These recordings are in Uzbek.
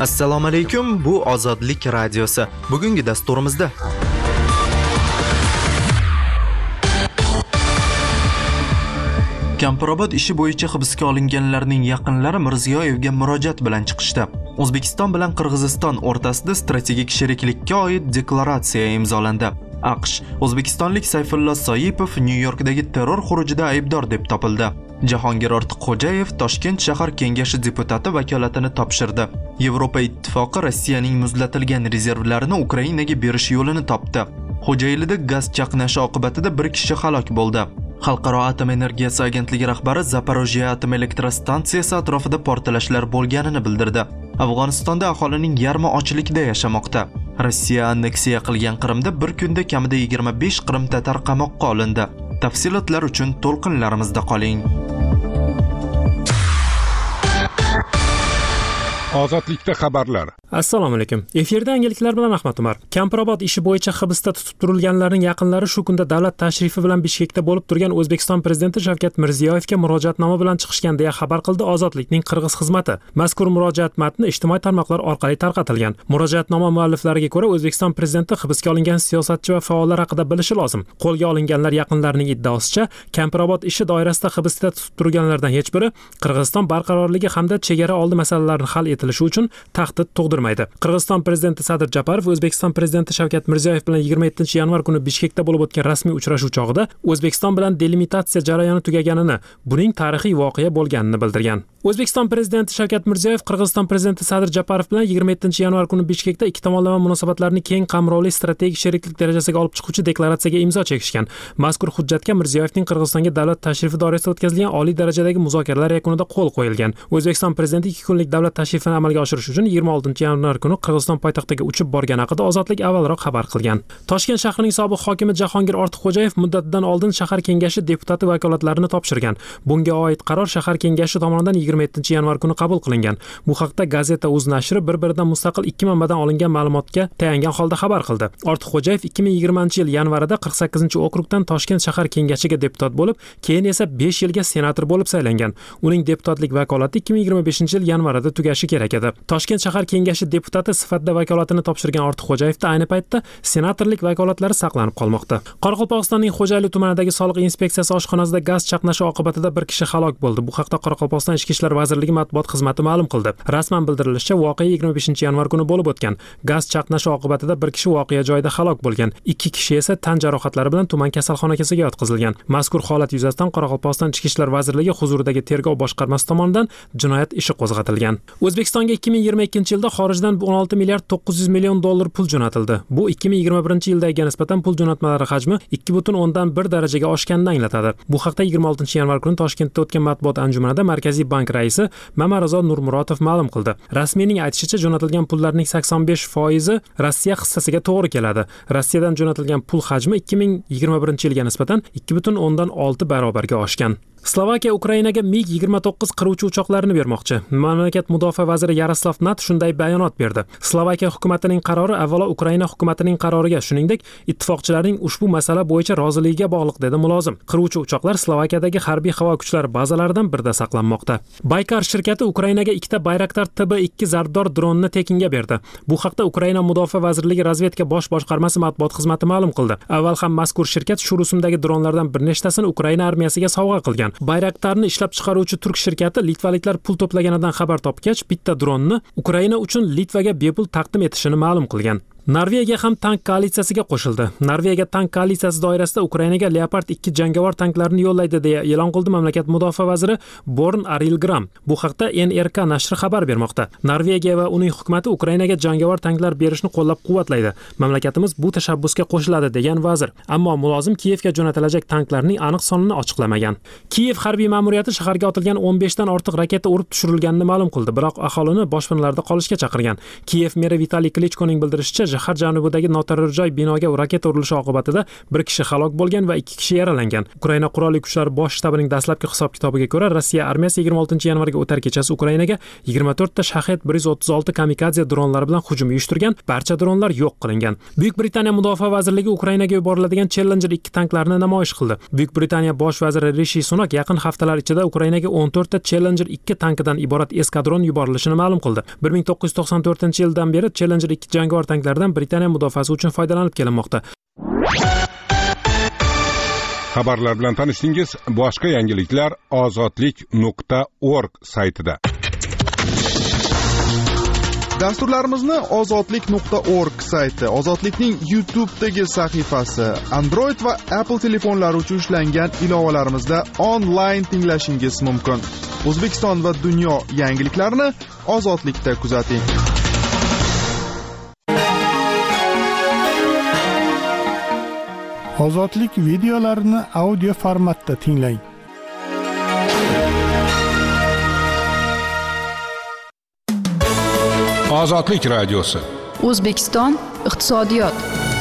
Assalomu alaykum, bu Ozodlik radiosi. Bugungi dasturimizda Kampirobod ishi bo'yicha hibsga olinganlarning yaqinlari Mirziyoyevga murojaat bilan chiqishdi. O'zbekiston bilan Qirg'iziston o'rtasida strategik sheriklikka oid deklaratsiya imzolandi. AQSh o'zbekistonlik Sayfullo Soipov Nyu-Yorkdagi terror xurujida aybdor deb topildi. Jahongir Ortiqxo'jayev Toshkent shahar kengashi deputati vakolatini topshirdi. Yevropa ittifoqi Rossiyaning muzlatilgan rezervlarini Ukrainaga berish yo'lini topdi. Xo'jaylida gaz chaqnashi oqibatida bir kishi halok bo'ldi. Xalqaro atom energiyasi agentligi rahbari Zaporojye atom elektrostansiyasi atrofida portlashlar bo'lganini bildirdi. Afg'onistonda aholining yarmi ochlikda yashamoqda. Rossiya anneksiya qilgan Qrimda bir kunda kamida 25 Qrim tatar qamoqqa olindi. Tafsilotlar uchun to'lqinlarimizda qoling. Ozodlikda xabarlar. Assalomu alaykum. Efirda yangiliklar bilan Ahmad Umar. Kampirobod ishi bo'yicha hibsda tutib turilganlarning yaqinlari shu kunda davlat tashrifi bilan Bishkekda bo'lib turgan O'zbekiston prezidenti Shavkat Mirziyoyevga murojaatnoma bilan chiqishgan deya xabar qildi Ozodlikning Qirg'iz xizmati. Mazkur murojaat matni ijtimoiy tarmoqlar orqali tarqatilgan. Murojaatnoma mualliflariga ko'ra, O'zbekiston prezidenti hibsga olingan siyosatchi va faollar haqida bilishi lozim. Qo'lga olinganlar yaqinlarining iddaosicha, Kampirobod ishi doirasida hibsda tutib turganlardan hech biri Qirg'iziston barqarorligi hamda chegara oldi masalalarini hal etilishi uchun tahdid tug'dirmaydi. Qirg'iziston prezidenti Sadir Japarov O'zbekiston prezidenti Shavkat Mirziyoyev bilan 27-yanvar kuni Bishkekda bo'lib o'tgan rasmiy uchrashuv chog'ida O'zbekiston bilan delimitatsiya jarayoni tugaganini, buning tarixiy voqea bo'lganini bildirgan. O'zbekiston prezidenti Shavkat Mirziyoyev Qirg'iziston prezidenti Sadir Japarov bilan 27-yanvar kuni Bishkekda ikki tomonlama munosabatlarni keng qamrovli strategik sheriklik darajasiga olib chiquvchi deklaratsiyaga imzo chekishgan. Mazkur hujjatga Mirziyoyevning Qirg'izistonga davlat tashrifi doirasida o'tkazilgan oliy darajadagi muzokaralar yakunida qo'l qo'yilgan. O'zbekiston prezidenti 2 kunlik davlat tashrifini amalga oshirish uchun 26-yanvar kuni Qirg'iziston poytaxtiga uchib borgani haqida Ozodlik avvalroq xabar qilgan. Toshkent shahrining sobiq hokimi Jahongir Ortiqxo'jayev muddatidan oldin shahar kengashi deputati vakolatlarini topshirgan. Bunga oid qaror shahar kengashi tomonidan 27-yanvar kuni qabul qilingan. Bu haqda gazeta Uz nashri bir-biridan mustaqil ikki manbadan olingan ma'lumotga tayangan holda xabar qildi. Ortiqxo'jayev 2020-yil yanvarida 48-okrugdan Toshkent shahar kengashiga deputat bo'lib, keyin esa 5 yilga senator bo'lib saylangan. Uning deputatlik vakolati 2025-yil yanvarida tugashi kerak edi. Toshkent shahar kengashi deputati sifatida vakolatini topshirgan Ortiqxo'jayevda ayni paytda senatorlik vakolatlari saqlanib qolmoqda. Qoraqalpog'istonning Xo'jayli tumanidagi soliq inspeksiyasi oshxonasida gaz chaqnashi oqibatida bir kishi halok bo'ldi. Bu haqda Qoraqalpog'iston Ichki ishlar vazirligi matbuot xizmati ma'lum qildi. Rasman bildirilishicha, voqea 25-yanvar kuni bo'lib o'tgan. Gaz chaqnashi oqibatida bir kishi voqea joyida halok bo'lgan. 2 kishi esa tan jarohatlari bilan tuman kasalxonasiga yotqizilgan. Mazkur holat yuzasidan Qoraqalpog'iston Ichki ishlar vazirligi huzuridagi tergov boshqarmasi tomonidan jinoyat ishi qo'zg'atilgan. O'zbekistonga 2022-yilda xorijdan 16 milliard 900 million dollar pul jo'natildi. Bu 2021-yildagiga nisbatan pul jo'natmalari hajmi 2,1 darajaga oshganini anglatadi. Bu haqda 26-yanvar kuni Toshkentda o'tgan matbuot anjumanida Markaziy bank raisi Mamarizo Nurmurotov ma'lum qildi. Rasmiyning aytishicha, jo'natilgan pullarning 85% Rossiya hissasiga to'g'ri keladi. Rossiyadan jo'natilgan pul hajmi 2021-yilga nisbatan 2,6 barobarga oshgan. Slovakiya Ukrainaga MiG-29 qiruvchi uchoqlarini bermoqchi. Mamlakat mudofaa vaziri Yaroslav Nat shunday bayonot berdi. Slovakiya hukumatining qarori avvalo Ukraina hukumatining qaroriga, shuningdek, ittifoqchilarning ushbu masala bo'yicha roziligiga bog'liq, dedi mulozim. Qiruvchi uchoqlar Slovakiyadagi harbiy havo kuchlari bazalaridan birida saqlanmoqda. Baykar shirkati Ukrainaga ikkita Bayraktar TB2 zarbdor dronni tekinga berdi. Bu haqda Ukraina mudofaa vazirligi razvedka bosh boshqarmasi matbuot xizmati ma'lum qildi. Avval ham mazkur shirkat shu rusumdagi dronlardan bir nechtasini Ukraina armiyasiga sovg'a qilgan. Bayraktarni ishlab chiqaruvchi turk shirkati litvaliklar pul to'plaganidan xabar topgach, bitta dronni Ukraina uchun Litvaga bepul taqdim etishini ma'lum qilgan. Norvegiya ham tank koalitsiyasiga qo'shildi. Norvegiya tank koalitsiyasi doirasida Ukrainaga Leopard 2 jangovar tanklarini yo'llaydi deya e'lon qildi mamlakat mudofaa vaziri Born Arilgram. Bu haqda NRK nashri xabar bermoqda. Norvegiya va uning hukumatı Ukrainaga jangovar tanklar berishni qo'llab-quvvatlaydi. Mamlakatimiz bu tashabbusga qo'shiladi, degan vazir. Ammo mulozim Kiyevga jo'natilajak tanklarning aniq sonini ochiqlamagan. Kiyev harbiy ma'muriyati shaharga otilgan 15 dan ortiq raketa urib tushirilganini ma'lum qildi, biroq aholini boshpanalarda qolishga chaqirgan. Kiyev meri Vitaliy Klichkoning bildirishicha, shahar janubidagi noturar joy binoga raketa urilishi oqibatida bir kishi halok bo'lgan va 2 kishi yaralangan. Ukraina qurolli kuchlari bosh shtabining dastlabki hisob-kitobiga ko'ra, Rossiya armiyasi 26-yanvarga o'tar kechasi Ukrainaga 24 ta Shahed 136 kamikadze dronlari bilan hujum uyushtirgan. Barcha dronlar yo'q qilingan. Buyuk Britaniya Mudofaa vazirligi Ukrainaga yuboriladigan Challenger 2 tanklarni namoyish qildi. Buyuk Britaniya bosh vaziri Rishi Sunak yaqin haftalar ichida Ukrainaga 14 ta Challenger 2 tankidan iborat eskadron yuborilishini ma'lum qildi. 1994-yildan beri Challenger 2 jangovar tanklardan Britaniya mudofaasi uchun foydalanib kelinmoqda. Xabarlar bilan tanishdingiz. Boshqa yangiliklar ozodlik.org saytida. Dasturlarimizni ozodlik.org sayti, Ozodlikning YouTube'dagi sahifasi, Android va Apple telefonlari uchun ishlangan ilovalarimizda onlayn tinglashingiz mumkin. O'zbekiston va dunyo yangiliklarini Ozodlikda kuzating. Ozodlik videolarini audio formatda tinglang. Ozodlik radiosi. O'zbekiston iqtisodiyot.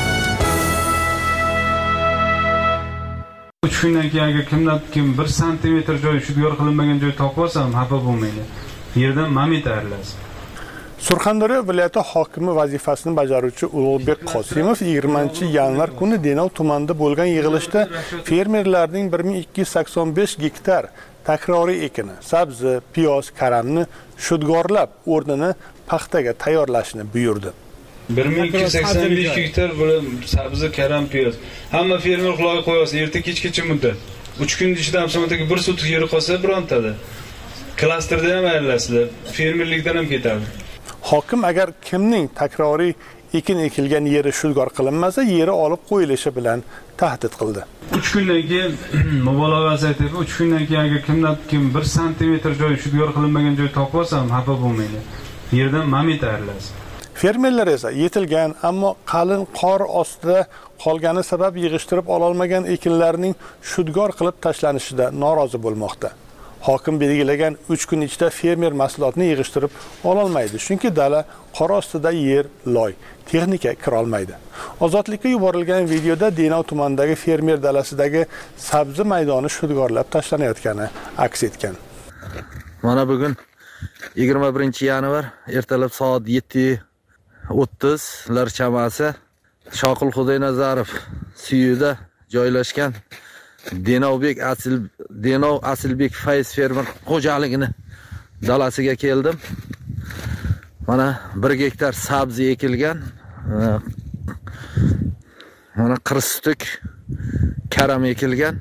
3 kundan keyin agar kim 1 santimetr joy shudgor qilinmagan joy topib olsam, xafa bo'lmaydi. Yerdan mamit ayriladi. Surxondaryo viloyati hokimi vazifasini bajaruvchi Ulug'bek Qosimov 20-yanvar kuni Denov tumanida bo'lgan yig'ilishda fermerlarning 1285 gektar takroriy ekini, sabzi, piyoz, karamni shudgorlab, o'rnini paxtaga tayyorlashni buyurdi. 1285 gektar bilan sabzi, karam, piyoz. Hamma fermer quloqqa qo'yasa, erta kechgacha muddat. 3 kun ichida hamsomatga 1 sotix yeri qolsa birontada. Klasterda ham aylanasizlar, fermerlikdan ham ketadi. Hokim agar kimning takroriy ekin ekilgan yeri shudgor qilinmasa, yeri olib qo'yilishi bilan tahdid qildi. 3 kundan keyin mubolag'asi aytib, 3 kundan keyin agar kim 1 santimetr joy shudgor qilinmagan joy topib olsam, xafa bo'lmaydi. Yerdan mamit ayriladi. Fermerlar esa yetilgan, ammo qalin qor ostida qolgani sabab yig'ishtirib ololmagan ekinlarning shudgor qilib tashlanishida norozi bo'lmoqda. Hokim belgilagan 3 kun ichida fermer mahsulotni yig'ishtirib ololmaydi, chunki dala qor ostida yer loy, texnika kira olmaydi. Ozodlikka yuborilgan videoda Denov tumanidagi fermer dalasidagi sabzi maydoni shudgorlab tashlanayotgani aks etgan. Mana bugun 21-yanvar ertalab soat 7:30 lar chamasi Shoqil Xudoynazarov suyida joylashgan Denov Asilbek Fayz fermer xo'jaligini dalasiga keldim. Mana 1 gektar sabzi ekilgan. Mana qirstuk karam ekilgan.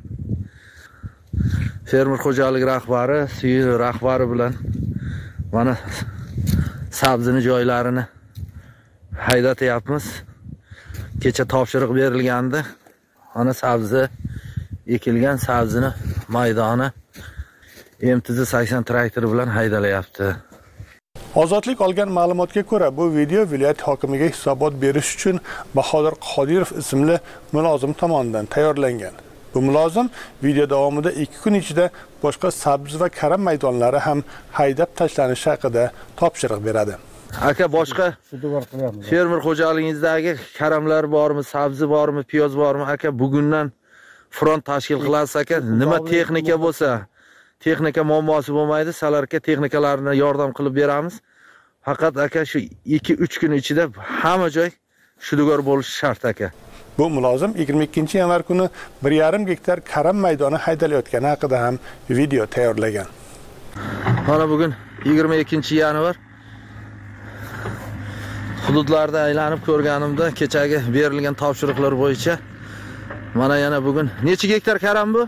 Fermer xo'jaligi rahbari, suyi rahbari bilan mana sabzini joylarini haydatyapmiz. Kecha topshiriq berilgandi. Mana sabzi ekilgan sabzini maydoni MTZ-80 traktori bilan haydalayapti. Ozodlik olgan ma'lumotga ko'ra, bu video viloyat hokimiga hisobot berish uchun Bahodir Qodirov ismli mulozim tomonidan tayyorlangan. Bu mulozim video davomida 2 kun ichida boshqa sabzi va karam maydonlari ham haydab tashlanishi haqida topshiriq beradi. Aka, boshqa fermer xo'jaligingizdagi karamlar bormi, sabzi bormi, piyoz bormi? Aka, bugundan front tashkil qilasiz aka. Nima texnika bo'lsa, texnika muammosi bo'lmaydi. Sizlarga texnikalarni yordam qilib beramiz. Faqat aka shu 2-3 kun ichida hamma joy shudgor bo'lishi shart aka. Bu mulozim 22-yanvar kuni 1,5 gektar karam maydoni haydalayotgani haqida ham video tayyorlagan. Mana bugun 22-yanvar hududlarda aylanib ko'rganimda kechagi berilgan topshiriqlar bo'yicha mana yana bugun necha gektar karam bu?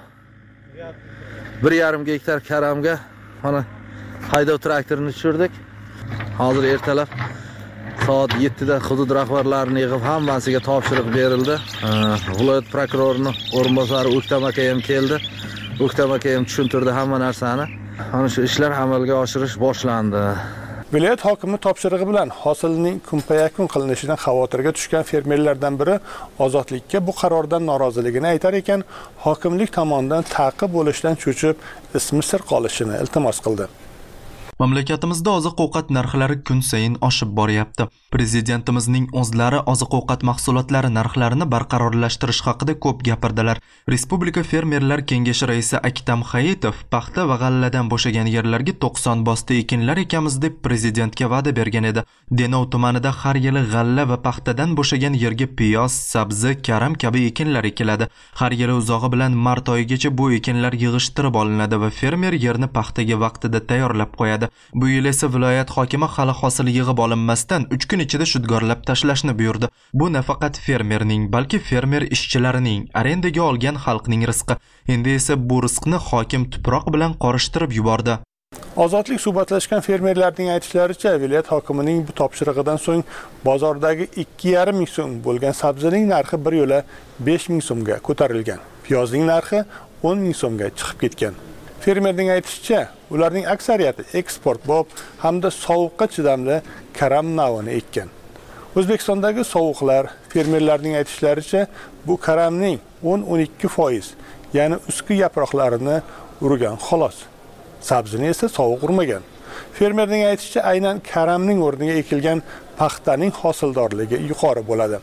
1,5 gektar karamga mana haydov traktorini tushirdik. Hozir ertalab soat 7da hudud rahbarlarini yig'ib hammasiga topshiriq berildi. Viloyat prokurorining o'rinbosari O'ktam aka ham keldi. O'ktam aka ham tushuntirdi hamma narsani. Mana shu ishlar amalga oshirish boshlandi. Viloyat hokimi topshirig'i bilan hosilning kunpayakun qilinishidan xavotirga tushgan fermerlardan biri Ozodlikka bu qarordan noroziligini aytar ekan, hokimlik tomonidan ta'qib bo'lishdan cho'chib, ismi sir qolishini iltimos qildi. Mamlakatimizda oziq-ovqat narxlari kun sayin oshib boryapti. Prezidentimizning o'zlari oziq-ovqat mahsulotlari narxlarini barqarorlashtirish haqida ko'p gapirdilar. Respublika fermerlar kengashi raisi Aktam Hayitov paxta va g'alladan bo'shagan yerlarga 90 bosta ekinlar ekamiz deb prezidentga va'da bergan edi. Denov tumanida har yili g'alla va paxtadan bo'shagan yerga piyoz, sabzi, karam kabi ekinlar ekiladi. Har yili uzog'i bilan mart oyigacha bu ekinlar yig'ishtirib olinadi va fermer yerni paxtaga vaqtida tayyorlab qo'yadi. Bu yil esa viloyat hokimi hali hosil yig'ib olinmasdan 3 kun ichida shudgorlab tashlashni buyurdi. Bu nafaqat fermerning, balki fermer ishchilarining, arendaga olgan xalqning rizqi. Endi esa bu rizqni hokim tuproq bilan qorishtirib yubordi. Ozodlik suhbatlashgan fermerlarning aytishlaricha, viloyat hokimining bu topshirig'idan so'ng bozordagi 2,5 ming so'm bo'lgan sabzining narxi bir yo'la 5 ming so'mga ko'tarilgan. Piyozning narxi 10 ming so'mga chiqib ketgan. Fermerning aytishicha, ularning aksariyati eksportbop hamda sovuqqa chidamli karam navini ekkan. O'zbekistondagi sovuqlar fermerlarning aytishlaricha, bu karamning 10-12%, ya'ni ustki yaproqlarini urgan xolos. Sabzini esa sovuq urmagan. Fermerning aytishicha, aynan karamning o'rniga ekilgan paxtaning hosildorligi yuqori bo'ladi.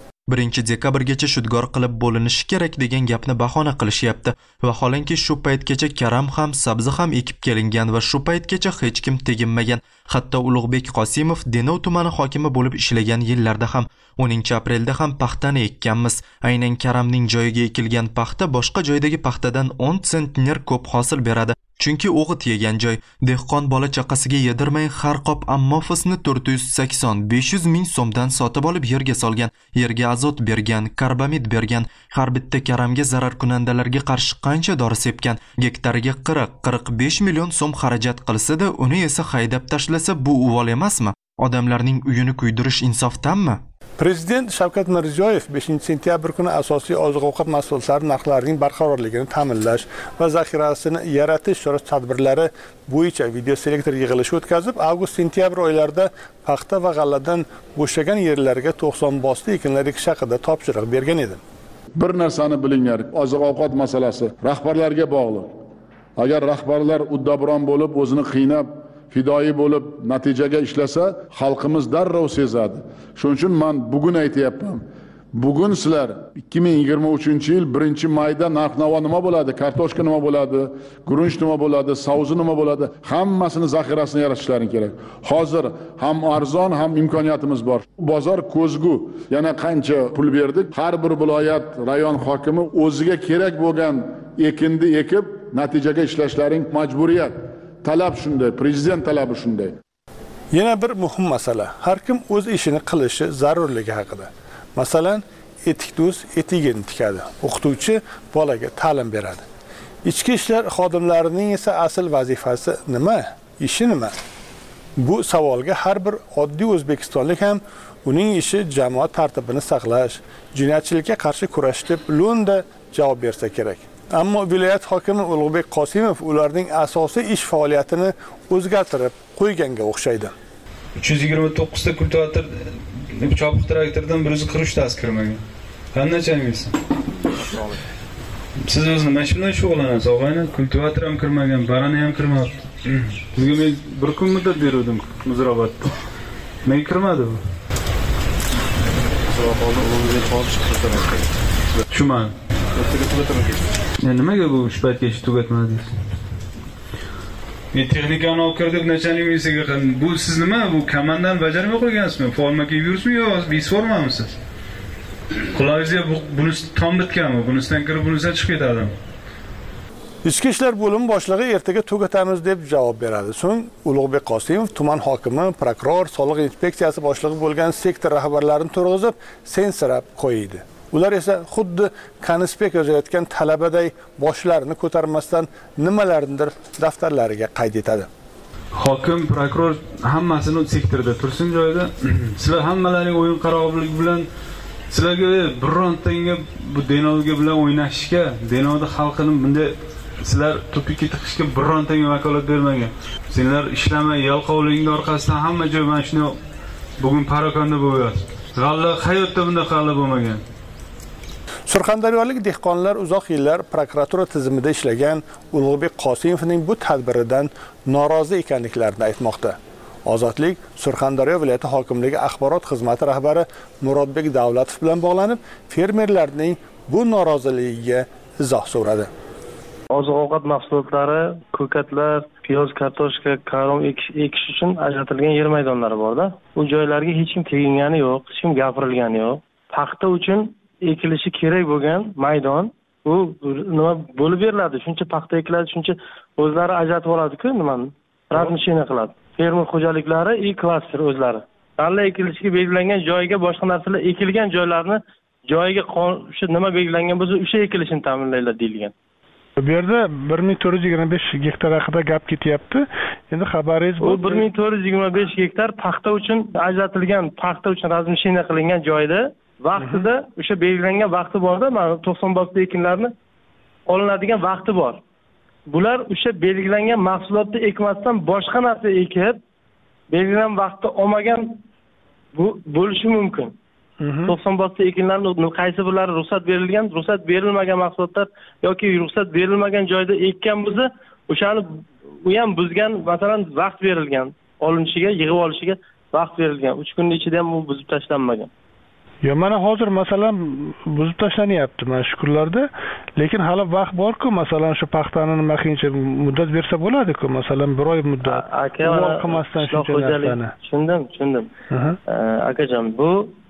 1 dekabrgacha shudgor qilib bo'linishi kerak degan gapni bahona qilishyapti. Vaholanki shu paytgacha karam ham, sabzi ham ekib kelingan va shu paytgacha hech kim teginmagan. Hatto Ulug'bek Qosimov Denov tumani hokimi bo'lib ishlagan yillarda ham 10 aprelda ham paxtani ekkanmiz. Aynan karamning joyiga ekilgan paxta boshqa joydagi paxtadan 10 sentner ko'p hosil beradi. Chunki o'g'it yegan joy. Dehqon bola chaqasiga yedirmay har qop ammofisni 480-500 ming so'mdan sotib olib yerga solgan. Yerga azot bergan, karbamid bergan. Har bitta karamga zarar kunandalarga qarshi qancha dori sepgan. Gektariga 40-45 million so'm xarajat qilsa-da, uni esa haydab tashlasa, bu uvol emasmi? Odamlarning uyini kuydirish insofdanmi? Prezident Shavkat Mirziyoyev 5-sentyabr kuni asosiy oziq-ovqat mahsulotlari narxlarining barqarorligini ta'minlash va zaxirasini yaratish chora-tadbirlari bo'yicha video selektor yig'ilishi o'tkazib, avgust-sentyabr oylarida paxta va g'alladan bo'shagan yerlarga 90 bosta ekinlar ekish haqida topshiriq bergan edi. Bir narsani bilinglar, oziq-ovqat masalasi rahbarlarga bog'liq. Agar rahbarlar uddaburon bo'lib, o'zini qiynab fidoyi bo'lib natijaga ishlasa, xalqimiz darrov sezadi. Shuning uchun men bugun aytayapman. Bugun sizlar 2023-yil 1-mayda narx-navo nima bo'ladi, kartoshka nima bo'ladi, guruch nima bo'ladi, savzi nima bo'ladi, hammasini zaxirasini yaratishlaring kerak. Hozir ham arzon, ham imkoniyatimiz bor. Bozor ko'zgu. Yana qancha pul berdik? Har bir viloyat, rayon hokimi o'ziga kerak bo'lgan ekinni ekib, natijaga ishlashlaring majburiyat. Talab shunday, prezident talabi shunday. Yana bir muhim masala, har kim o'z ishini qilishi zarurligi haqida. Masalan, etikdo'z etigini tikadi, o'qituvchi bolaga ta'lim beradi. Ichki ishlar xodimlarining esa asl vazifasi nima? Ishi nima? Bu savolga har bir oddiy o'zbekistonlik ham uning ishi jamoat tartibini saqlash, jinoyatchilikka qarshi kurash deb lo'nda javob bersa kerak. Ammo viloyat hokimi Ulug'bek Qosimov ularning asosiy ish faoliyatini o'zgartirib qo'yganga o'xshaydi. 329 ta kultivator chopiq traktordan 140 tasi kirmagan. Qanday chaynaysiz? Siz o'zingiz mana shunday shug'ullanasiz, og'ayni, kultivator ham kirmagan, barani ham kirmabdi. Sizga men bir kun muddat berdim Muzrabotda. Nega kirmadi bu? Tushunmadim. Nimaga bu ish paytgacha tugatmadingiz? Men texnikani olib kirib nachalnik misiga bu siz nima bu komandan bajarmay qo'ygansizmi? Forma kiyib yuribsizmi yo bisformamisiz? Qulog'ingizga bunisi tom bitganmi? Bunisidan kirib bunisidan chiqib ketadimi? Ichki ishlar bo'limi boshlig'i ertaga tugatamiz deb javob beradi. So'ng Ulug'bek Qosimov tuman hokimi, prokuror, soliq inspeksiyasi boshlig'i bo'lgan sektor rahbarlarini turg'izib, sensirab qo'ydi. Ular esa xuddi konspekt yozayotgan talabaday boshlarini ko'tarmasdan nimalarnidir daftarlariga qayd etadi. Hokim, prokuror hammasini sektorda tursin joyida. Sizlar hammalaring o'yin qarorlik bilan sizlarga birontanga bu Denovga bilan o'ynashishga, Denovda xalqini bunday sizlar tupikka tiqishga birontanga vakolat bermagan. Senlar ishlamay, yalqovliging orqasidan hamma joy mana shuni bugun parokanda bo'lyapti. G'alla hayotda bunday g'alla bo'lmagan. Surxondaryolik dehqonlar uzoq yillar prokuratura tizimida ishlagan Ulug'bek Qosimovning bu tadbiridan norozi ekanliklarini aytmoqda. Ozodlik Surxondaryo viloyati hokimligi axborot xizmati rahbari Murodbek Davlatov bilan bog'lanib, fermerlarning bu noroziligiga izoh so'radi. Oziq-ovqat mahsulotlari, ko'katlar, piyoz, kartoshka, karom ekish uchun ajratilgan yer maydonlari bor-da. Bu joylarga hech kim tegingani yo'q, hech kim gapirilgani yo'q. Paxta uchun ekilishi kerak bo'lgan maydon bu nima bo'lib beriladi? Shuncha paxta ekiladi, shuncha o'zlari ajratib oladi-ku, nimani? Razmishina qiladi. Fermer xo'jaliklari klaster o'zlari. G'alla ekilishiga belgilangan joyga boshqa narsalar ekilgan joylarni joyiga shu nima belgilangan bo'lsa, o'sha ekilishini ta'minlaylar deyilgan. Bu yerda 1425 gektar haqida gap ketyapti. Endi xabaringiz bu 1425 gektar paxta uchun ajratilgan, paxta uchun razmishina qilingan joyda vaqtida o'sha belgilangan vaqti borda, mana 90 bosda ekinlarni olinadigan vaqti bor. Bular o'sha belgilangan mahsulotni ekmasdan boshqa narsa ekib, belgilangan vaqtda olmagan bo'lishi mumkin. 90 bosda ekinlarning qaysi birlari ruxsat berilgan, ruxsat berilmagan mahsulotlar yoki ruxsat berilmagan joyda ekkan bo'lsa, o'shani u ham buzgan, masalan, vaqt berilgan, olinishiga, yig'ib olishiga vaqt berilgan. 3 kunning ichida ham u buzib tashlanmagan. Yo, mana hozir masalan buzib tashlanyapti mana shu kunlarda, lekin hali vaqt bor-ku, masalan shu paxtani nima qiyincha muddat bersa bo'ladi-ku, masalan 1 oy muddat. Aka, qilmasdan shuncha narsani. Tushundim. Akajon, bu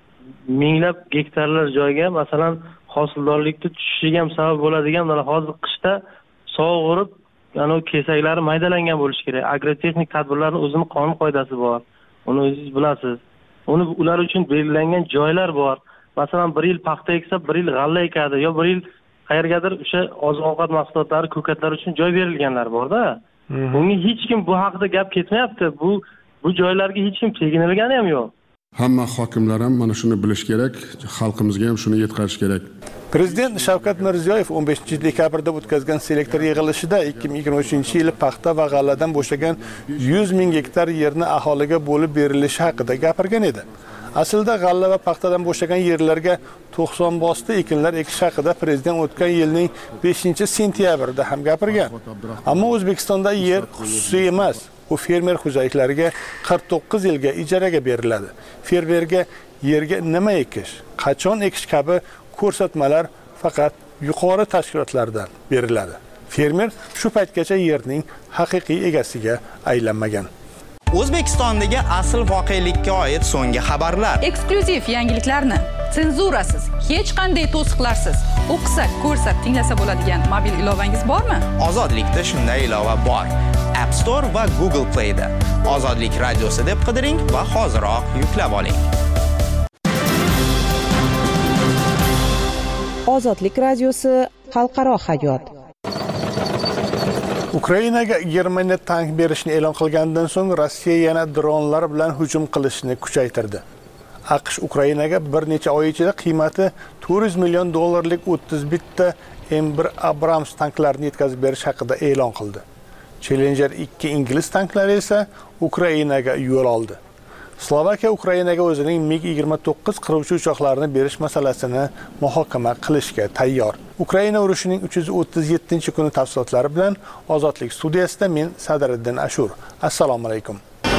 minglab gektarlar joyga, masalan, hosildorlikni tushishiga ham sabab bo'ladigan, mana hozir qishda sovug'irib, ana kesaklari maydalangan bo'lishi kerak. Agrotexnik tadbirlarning o'zining qonun qoidasi bor. Uni o'zingiz bilasiz. Ular uchun belgilangan joylar bor. Masalan, 1 yil paxta eksa, 1 yil g'alla ekadi, yo 1 yil qayergadir o'sha oziq-ovqat mahsulotlari, ko'katlar uchun joy berilganlar bor-da. Bunga hech kim bu haqida gap ketmayapti. Bu joylarga hech kim teginilgani ham yo'q. Hamma hokimlar ham mana shuni bilish kerak, xalqimizga ham shuni yetkazish kerak. Prezident Shavkat Mirziyoyev 15-dekabrda o'tkazgan selektor yig'ilishida 2023-yil paxta va g'alladan bo'shagan 100 ming gektar yerni aholiga bo'lib berilishi haqida gapirgan edi. Aslida g'alla va paxtadan bo'shagan yerlarga 90 bosda ekinlar ekish haqida prezident o'tgan yilning 5-sentyabrida ham gapirgan. Ammo O'zbekistonda yer xususiy emas. U fermer xo'jaliklariga 49 yilga ijaraga beriladi. Fermerga yerga nima ekish, qachon ekish kabi ko'rsatmalar faqat yuqori tashkilotlardan beriladi. Fermer shu paytgacha yerning haqiqiy egasiga aylanmagan. O'zbekistondagi asl voqelikka oid so'nggi xabarlar. Eksklyuziv yangiliklarni senzurasiz, hech qanday to'siqlarsiz o'qisa, ko'rsa, tinglasa bo'ladigan mobil ilovangiz bormi? Ozodlikda shunday ilova bor. App Store va Google Play da. Ozodlik radiosi deb qidiring va hoziroq yuklab oling. Ozodlik radiosi xalqaro hayot. Ukrainaga Germaniya tank berishni e'lon qilgandan so'ng Rossiya yana dronlar bilan hujum qilishni kuchaytirdi. AQSh Ukrainaga bir necha oy ichida qiymati $400 million 31 ta M1 Abrams tanklarini yetkazib berish haqida e'lon qildi. Challenger 2 ingliz tanklari esa Ukrainaga yo'l oldi. Slovakiya Ukrainaga o'zining MiG-29 qiruvchi uchoqlarini berish masalasini muhokama qilishga tayyor. Ukraina urushining 337-kuni tafsilotlari bilan Ozodlik studiyasida men Sadriddin Ashur. Assalomu alaykum.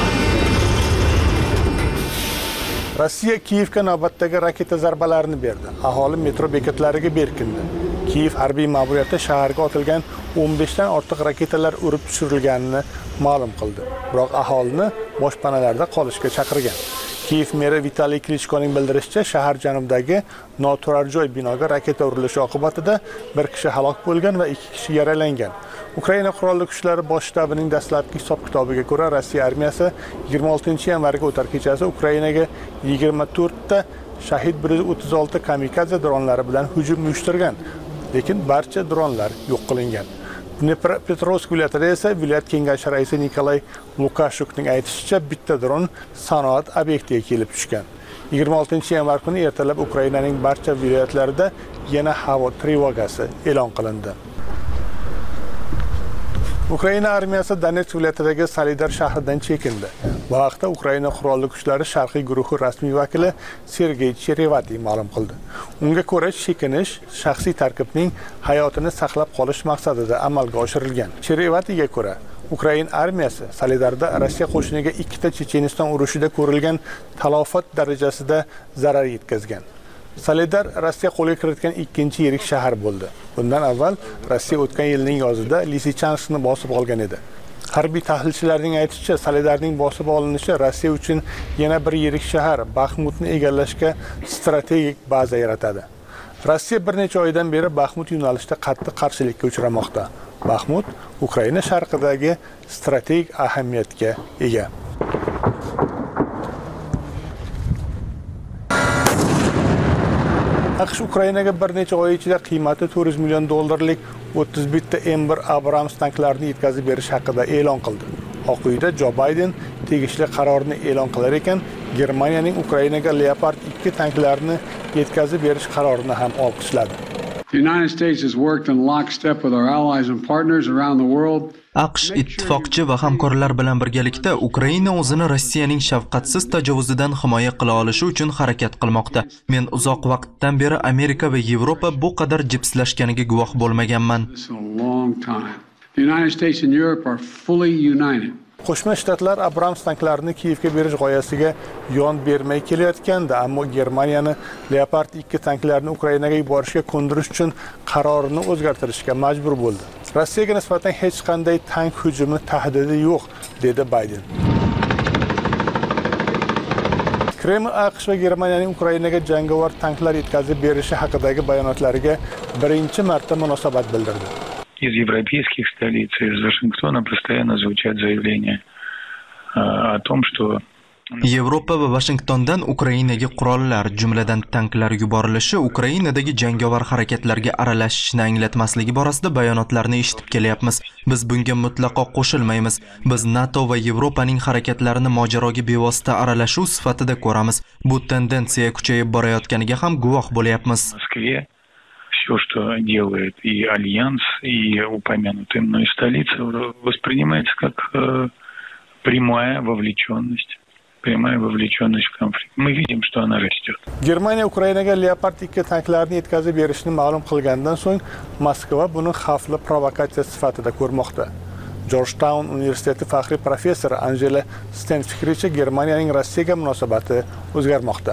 Rossiya Kiyevga navbatdagi raketa zarbalarini berdi. Aholi metro bekatlariga berkindi. Kiyev harbiy ma'muriyati shaharga otilgan 15 dan ortiq raketalar urib tushirilganini ma'lum qildi. Biroq aholini boshpanalarda qolishga chaqirgan. Kiyev meri Vitaliy Klichkoning bildirishicha, shahar janubidagi noturar joy binoga raketa urilishi oqibatida 1 kishi halok bo'lgan va 2 kishi yaralangan. Ukraina qurolli kuchlari bosh shtabining dastlabki hisob-kitobiga ko'ra, Rossiya armiyasi 26-yanvarga o'tar kechasi Ukrainaga 24 ta Shahid 136 kamikaze dronlari bilan hujum uyushtirgan, lekin barcha dronlar yo'q qilingan. Dnepropetrovsk viloyatida esa viloyat kengashi raisi Nikolay Lukashukning aytishicha, bitta dron sanoat obyektiga kelib tushgan. 26-yanvar kuni ertalab Ukrainaning barcha viloyatlarida yana havo trevogasi e'lon qilindi. Ukraina armiyasi Donetsk viloyatidagi Solidar shahridan chekindi. Bu haqda Ukraina qurolli kuchlari sharqiy guruhi rasmiy vakili Sergey Cherevati ma'lum qildi. Unga ko'ra, chekinish shaxsiy tarkibning hayotini saqlab qolish maqsadida amalga oshirilgan. Cherevatiga ko'ra, Ukraina armiyasi Soledarda Rossiya qo'shiniga ikkita Checheniston urushida ko'rilgan talofat darajasida zarar yetkazgan. Soledar Rossiya qo'lga kiritgan ikkinchi yirik shahar bo'ldi. Bundan avval Rossiya o'tgan yilning yozida Lisichanskni bosib olgan edi. Harbiy tahlilchilarning aytishicha, Soledarning bosib olinishi Rossiya uchun yana bir yirik shahar Baxmutni egallashga strategik baza yaratadi. Rossiya bir necha oydan beri Baxmut yo'nalishida qattiq qarshilikka uchramoqda. Baxmut Ukraina sharqidagi strategik ahamiyatga ega. AQSh Ukrainaga bir necha oy ichida qiymati $400 million 31 ta M1 Abrams tanklarini yetkazib berish haqida e'lon qildi. Oq uyda Jo Bayden tegishli qarorni e'lon qilar ekan, Germaniyaning Ukrainaga Leopard 2 tanklarini yetkazib berish qarorini ham olqishladi. The United States has worked in lockstep with our allies and partners around the world. AQSh ittifoqchi va hamkorlar bilan birgalikda Ukraina o'zini Rossiyaning shafqatsiz tajovuzidan himoya qila olishi uchun harakat qilmoqda. Men uzoq vaqtdan beri Amerika va Yevropa bu qadar jipslashganiga guvoh bo'lmaganman. The United States and Europe are fully united. Qo'shma Shtatlar Abrams tanklarini Kiyevga berish g'oyasiga yon bermay kelayotganda, ammo Germaniyani Leopard 2 tanklarini Ukrainaga yuborishga ko'ndirish uchun qarorini o'zgartirishga majbur bo'ldi. Rossiyaga nisbatan hech qanday tank hujumi tahdidi yo'q, dedi Bayden. Kreml AQSh va Germaniyaning Ukrainaga jangovar tanklar yetkazib berishi haqidagi bayonotlariga birinchi marta munosabat bildirdi. Из европейских столиц, из Вашингтона постоянно звучат заявления о том, что Yevropa va Washingtondan Ukrainaga qurollar, jumladan tanklar yuborilishi Ukrainadagi jangovar harakatlarga aralashishni anglatmasligi borasida bayonotlarni eshitib kelyapmiz. Biz bunga mutlaqo qo'shilmaymiz. Biz NATO va Yevropaning harakatlarini mojaroga bevosita aralashuv sifatida ko'ramiz. Bu tendensiya kuchayib borayotganiga ham guvoh bo'lyapmiz. Все, что делает и Альянс, и упомянутые мной столицы, воспринимается как прямая вовлеченность в конфликт. Мы видим, что она растет. Germaniya Ukrainaga Leopard 2 tanklarini yetkazib berishni ma'lum qilgandan so'ng Moskva buni xavfli provokatsiya sifatida ko'rmoqda. Georgetown universiteti faxriy professori Angela Sten fikricha, Germaniyaning Rossiyaga munosabati o'zgarmoqda.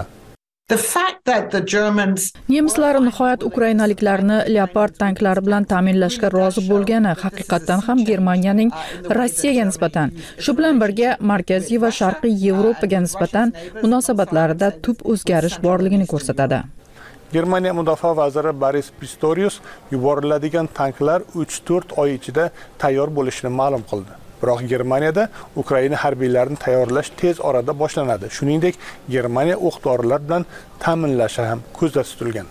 Nemislar nihoyat ukrainaliklarni Leopard tanklari bilan ta'minlashga rozi bo'lgani haqiqatan ham Germaniyaning Rossiyaga nisbatan, shu bilan birga Markaziy va Sharqiy Yevropaga nisbatan munosabatlarida tub o'zgarish borligini ko'rsatadi. Germaniya mudofaa vaziri Boris Pistorius yuboriladigan tanklar 3-4 oy ichida tayyor bo'lishini ma'lum qildi. Biroq Germaniyada Ukraina harbiylarini tayyorlash tez orada boshlanadi. Shuningdek, Germaniya o'q-dorilar bilan ta'minlashi ham ko'zda tutilgan.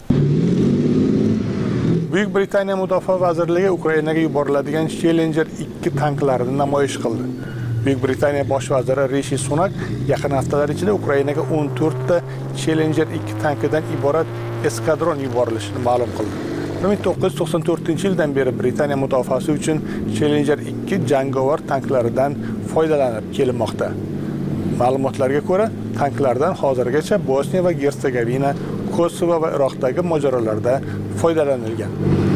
Buyuk Britaniya Mudofaa vazirligi Ukrainaga yuboriladigan Challenger 2 tanklarini namoyish qildi. Buyuk Britaniya bosh vaziri Rishi Sunak yaqin haftalar ichida Ukrainaga 14 ta Challenger 2 tankidan iborat eskadron yuborilishini ma'lum qildi. 1994-yildan beri Britaniya mudofaasi uchun Challenger 2 jangovar tanklaridan foydalanib kelinmoqda. Ma'lumotlarga ko'ra, tanklardan hozirgacha Bosniya va Gersegovina, Kosovo va Iroqdagi mojarolarda foydalanilgan.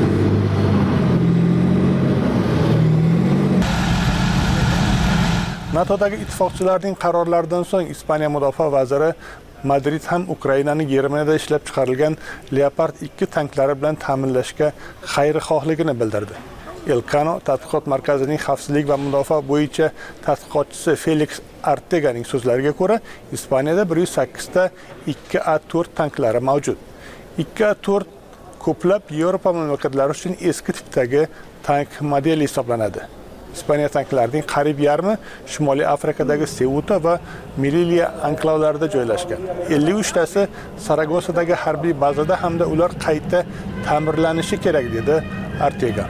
NATOdagi ittifoqchilarning qarorlaridan so'ng Ispaniya mudofaa vaziri Madrid ham Ukrainani Germaniyada ishlab chiqarilgan Leopard 2 tanklari bilan ta'minlashga xayrixohligini bildirdi. Elcano tadqiqot markazining xavfsizlik va mudofaa bo'yicha tadqiqotchisi Felix Arteganing so'zlariga ko'ra, Ispaniyada 108 ta 2A4 tanklari mavjud. 2A4 ko'plab Yevropa mamlakatlari uchun eski tipdagi tank modeli hisoblanadi. Ispaniya tanklarining qariyb yarmi Shimoliy Afrikadagi Ceuta va Melilla anklavlarida joylashgan. 53 tasi Saragosadagi harbiy bazada hamda ular qayta ta'mirlanishi kerak, dedi Artega.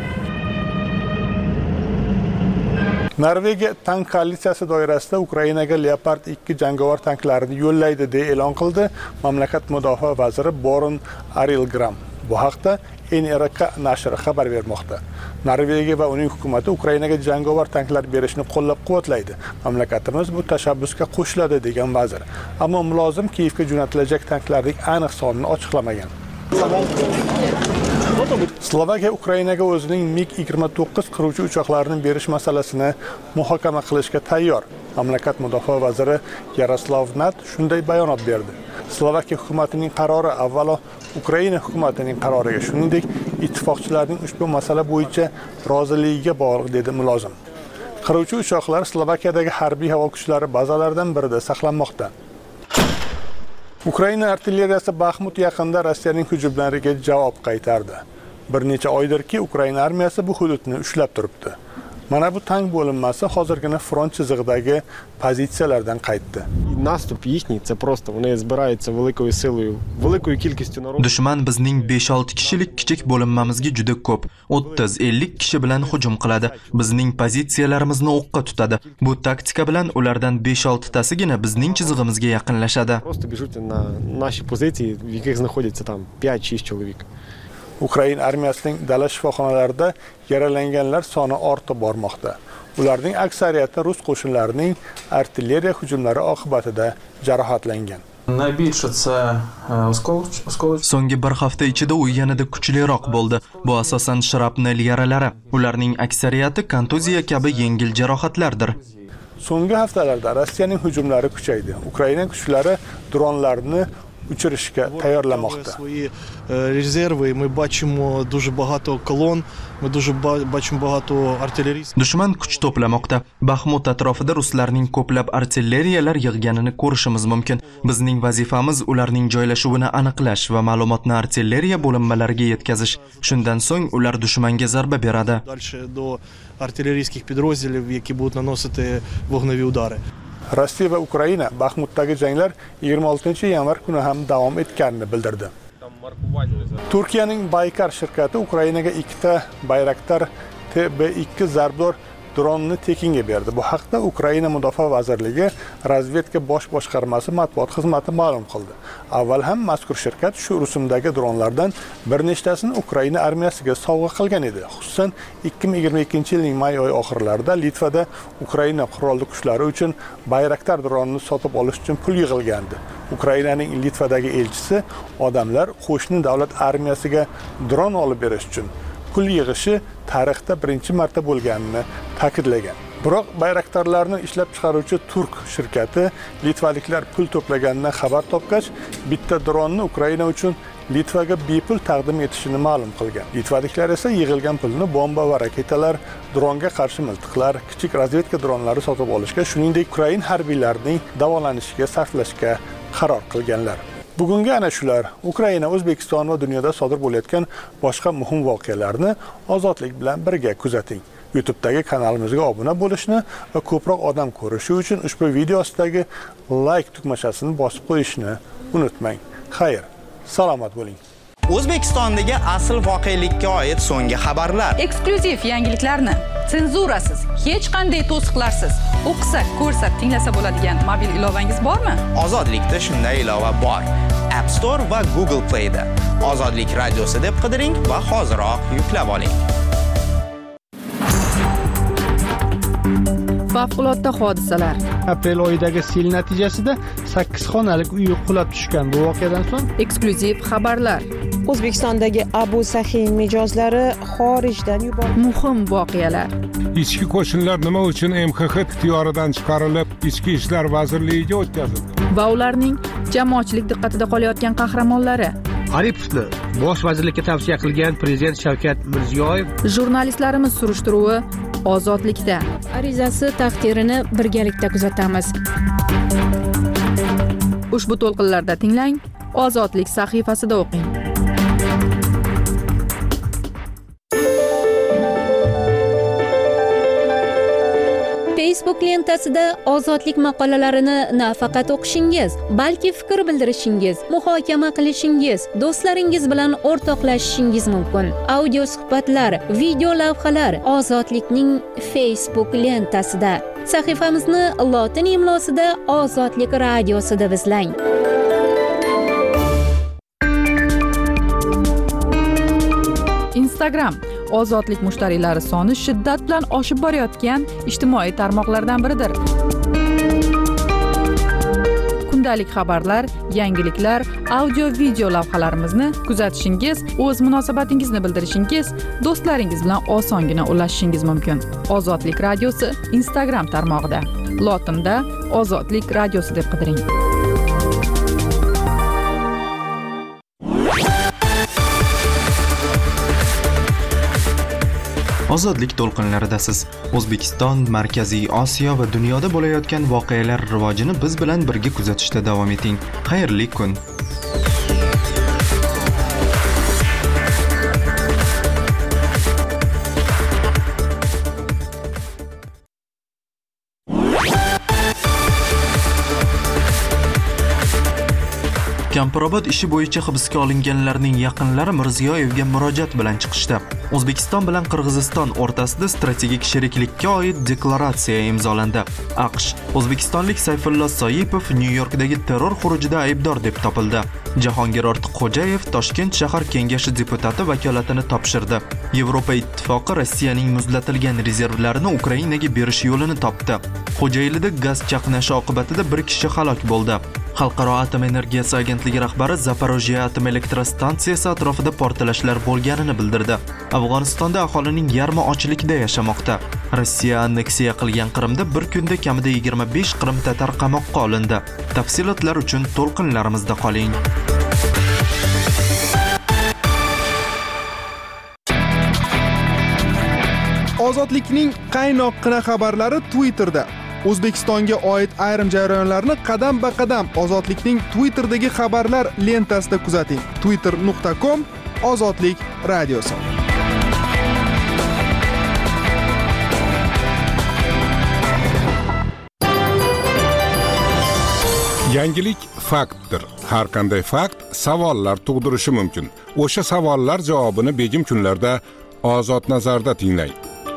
Norvegiya tank koalitsiyasi doirasida Ukrainaga Leopard 2 jangovar tanklarini yo'llaydi deb e'lon qildi mamlakat mudofaa vaziri Boron Arilgram. Bu haqda NRK nashri xabar bermoqda. Norvegiya va uning hukumati Ukrainaga jangovar tanklar berishni qo'llab-quvvatlaydi. Mamlakatimiz bu tashabbusga qo'shiladi degan vazir. Ammo mulozim Kiyevga jo'natilajak tanklarning aniq sonini ochiqlamagan. Slovakiya Ukrainaga o'zining MiG-29 qiruvchi uchoqlarini berish masalasini muhokama qilishga tayyor. Mamlakat mudofaa vaziri Yaroslav Nat shunday bayonot berdi. Slovakiya hukumatining qarori avvalo Ukraina hukumatining qaroriga, shuningdek ittifoqchilarning ushbu masala bo'yicha roziligiga bog'liq dedi mulozim. Qiruvchi uchoqlar Slovakiyadagi harbiy havo kuchlari bazalaridan birida saqlanmoqda. Ukraina artilleriyasi Baxmut yaqinida Rossiyaning hujumlariga javob qaytardi. Bir necha oydirki, Ukraina armiyasi bu hududni ushlab turibdi. Mana bu tank bo'linmasi hozirgina front chizig'idagi pozitsiyalardan qaytdi. Наступ їхній це просто вони збираються великою силою, великою кількістю народу. Dushman bizning 5-6 kishilik kichik bo'linmamizga juda ko'p, 30-50 kishi bilan hujum qiladi. Bizning pozitsiyalarimizni o'qqa tutadi. Bu taktika bilan ulardan 5-6 tasigina bizning chizig'imizga yaqinlashadi. Просто біжуть на наші позиції, в яких знаходяться там 5-6 чоловік. Ukraina armiyasining dala shifoxonalarida yaralanganlar soni ortib bormoqda. Ularning aksariyati rus qo'shinlarining artilleriya hujumlari oqibatida jarohatlangan. So'nggi bir hafta ichida u yanada kuchliroq bo'ldi. Bu asosan shrapnel yaralari. Ularning aksariyati kontuziya kabi yengil jarohatlardir. So'nggi haftalarda Rossiyaning hujumlari kuchaydi. Ukraina kuchlari dronlarni uchirishga tayyorlamoqda. Резерви, ми бачимо дуже багато колон, ми дуже бачимо багато артилерійських. Dushman kuch to'plamoqda. Baxmut atrofida ruslarning ko'plab artilleriyalar yig'ganini ko'rishimiz mumkin. Bizning vazifamiz ularning joylashuvini aniqlash va ma'lumotni artilleriya bo'linmalariga yetkazish. Shundan so'ng ular dushmanga zarba beradi. Дальше до артилерійських підрозділів, які будуть наносити вогневі удари. Rossiya va Ukraina Baxmutdagi janglar 26-yanvar kuni ham davom etganini bildirdi. Turkiyaning Baykar shirkati Ukrainaga 2 Bayraktar TB2 zarbdor dronni tekinga berdi. Bu haqda Ukraina Mudofaa vazirligi razvedka bosh boshqarmasi matbuot xizmati ma'lum qildi. Avval ham mazkur shirkat shu rusumdagi dronlardan bir nechtasini Ukraina armiyasiga sovg'a qilgan edi. Xususan 2022-yilning may oyi oxirlarida Litvada Ukraina qurolli kuchlari uchun Bayraktar dronini sotib olish uchun pul yig'ilgandi. Ukrainaning Litvadagi elchisi odamlar qo'shni davlat armiyasiga dron olib berish uchun pul yig'ishi tarixda birinchi marta bo'lganini ta'kidlagan. Biroq bayraktarlarni ishlab chiqaruvchi turk shirkati litvaliklar pul to'plaganidan xabar topgach, bitta dronni Ukraina uchun Litvaga bepul taqdim etishini ma'lum qilgan. Litvaliklar esa yig'ilgan pulni bomba va raketalar, dronga qarshi miltiqlar, kichik razvedka dronlari sotib olishga, shuningdek Ukraina harbiylarining davolanishiga sarflashga qaror qilganlar. Bugungi ana shular Ukraina, O'zbekiston va dunyoda sodir bo'layotgan boshqa muhim voqealarni ozodlik bilan birga kuzating. YouTube'dagi kanalimizga obuna bo'lishni va ko'proq odam ko'rishi uchun ushbu video ostidagi like tugmachasini bosib qo'yishni unutmang. Xayr, salomat bo'ling. O'zbekistondagi asl voqelikka oid so'nggi xabarlar. Eksklyuziv yangiliklarni senzurasiz, hech qanday to'siqlarsiz o'qisa, ko'rsa, tinglasa bo'ladigan mobil ilovangiz bormi? Ozodlikda shunday ilova bor. App Store va Google Play'da. Ozodlik radiosi deb qidiring va hoziroq yuklab oling. Favqulodda hodisalar. Aprel oyidagi sel natijasida 8 xonalik uy qulab tushgan. Bu voqeadan so'ng eksklyuziv xabarlar. O'zbekistondagi Abu Sahiy mijozlari xorijdan yuborildi. Muhim voqealar. Ichki qo'shinlar nima uchun MXX ixtiyoridan chiqarilib, Ichki ishlar vazirligiga o'tkazildi? Va ularning jamoatchilik diqqatida qolayotgan qahramonlari. Aripovni bosh vazirlikka tavsiya qilgan prezident Shavkat Mirziyoyev. Jurnalistlarimiz surishtiruvi ozodlikda. Arizasi taqdirini birgalikda kuzatamiz. Ushbu to'lqinlarda tinglang, Ozodlik sahifasida o'qing. Facebook lentasida ozodlik maqolalarini nafaqat o'qishingiz, balki fikr bildirishingiz, muhokama qilishingiz, do'stlaringiz bilan o'rtoqlashishingiz mumkin. Audio suhbatlar, video lavhalar Ozodlikning Facebook lentasida. Sahifamizni lotin imlosida Ozodlik radiosida izlang. Instagram ozodlik mushtariylari soni shiddat bilan oshib borayotgan ijtimoiy tarmoqlardan biridir. Kundalik xabarlar, yangiliklar, audio-video lavhalarimizni kuzatishingiz, o'z munosabatingizni bildirishingiz, do'stlaringiz bilan osongina ulashishingiz mumkin. Ozodlik radiosi Instagram tarmog'ida. Lotinda Ozodlik radiosi deb qidiring. Ozodlik to'lqinlaridasiz. O'zbekiston, Markaziy Osiyo va dunyoda bo'layotgan voqealar rivojini biz bilan birga kuzatishda davom eting. Xayrli kun. Kampirobod ishi bo'yicha hibsga olinganlarning yaqinlari Mirziyoyevga murojaat bilan chiqishdi. O'zbekiston bilan Qirg'iziston o'rtasida strategik sheriklikka oid deklaratsiya imzolandi. AQSh O'zbekistonlik Sayfullo Soipov Nyu-Yorkdagi terror xurujida aybdor deb topildi. Jahongir Ortiqxo'jayev Toshkent shahar kengashi deputati vakolatini topshirdi. Yevropa Ittifoqi Rossiyaning muzlatilgan rezervlarini Ukrainaga berish yo'lini topdi. Xo'jaylida gaz chaqnashi oqibatida bir kishi halok bo'ldi. Xalqaro atom energiyasi agentligi rahbari Zaporojye atom elektrostansiyasi atrofida portlashlar bo'lganini bildirdi. Afg'onistonda aholining yarmi ochlikda yashamoqda. Rossiya anneksiya qilgan Qrimda bir kunda kamida 25 Qrim tatar qamoqqa olindi. Tafsilotlar uchun to'lqinlarimizda qoling. Ozodlikning qaynoqqina xabarlari Twitterda. O'zbekistonga oid ayrim jarayonlarni qadam-ba-qadam Ozodlikning Twitterdagi xabarlar lentasida kuzating. twitter.com Ozodlik radiosi. Yangilik faktdir. Har qanday fakt savollar tug'dirishi mumkin. O'sha savollar javobini begim kunlarda Ozod nazarda tinglang.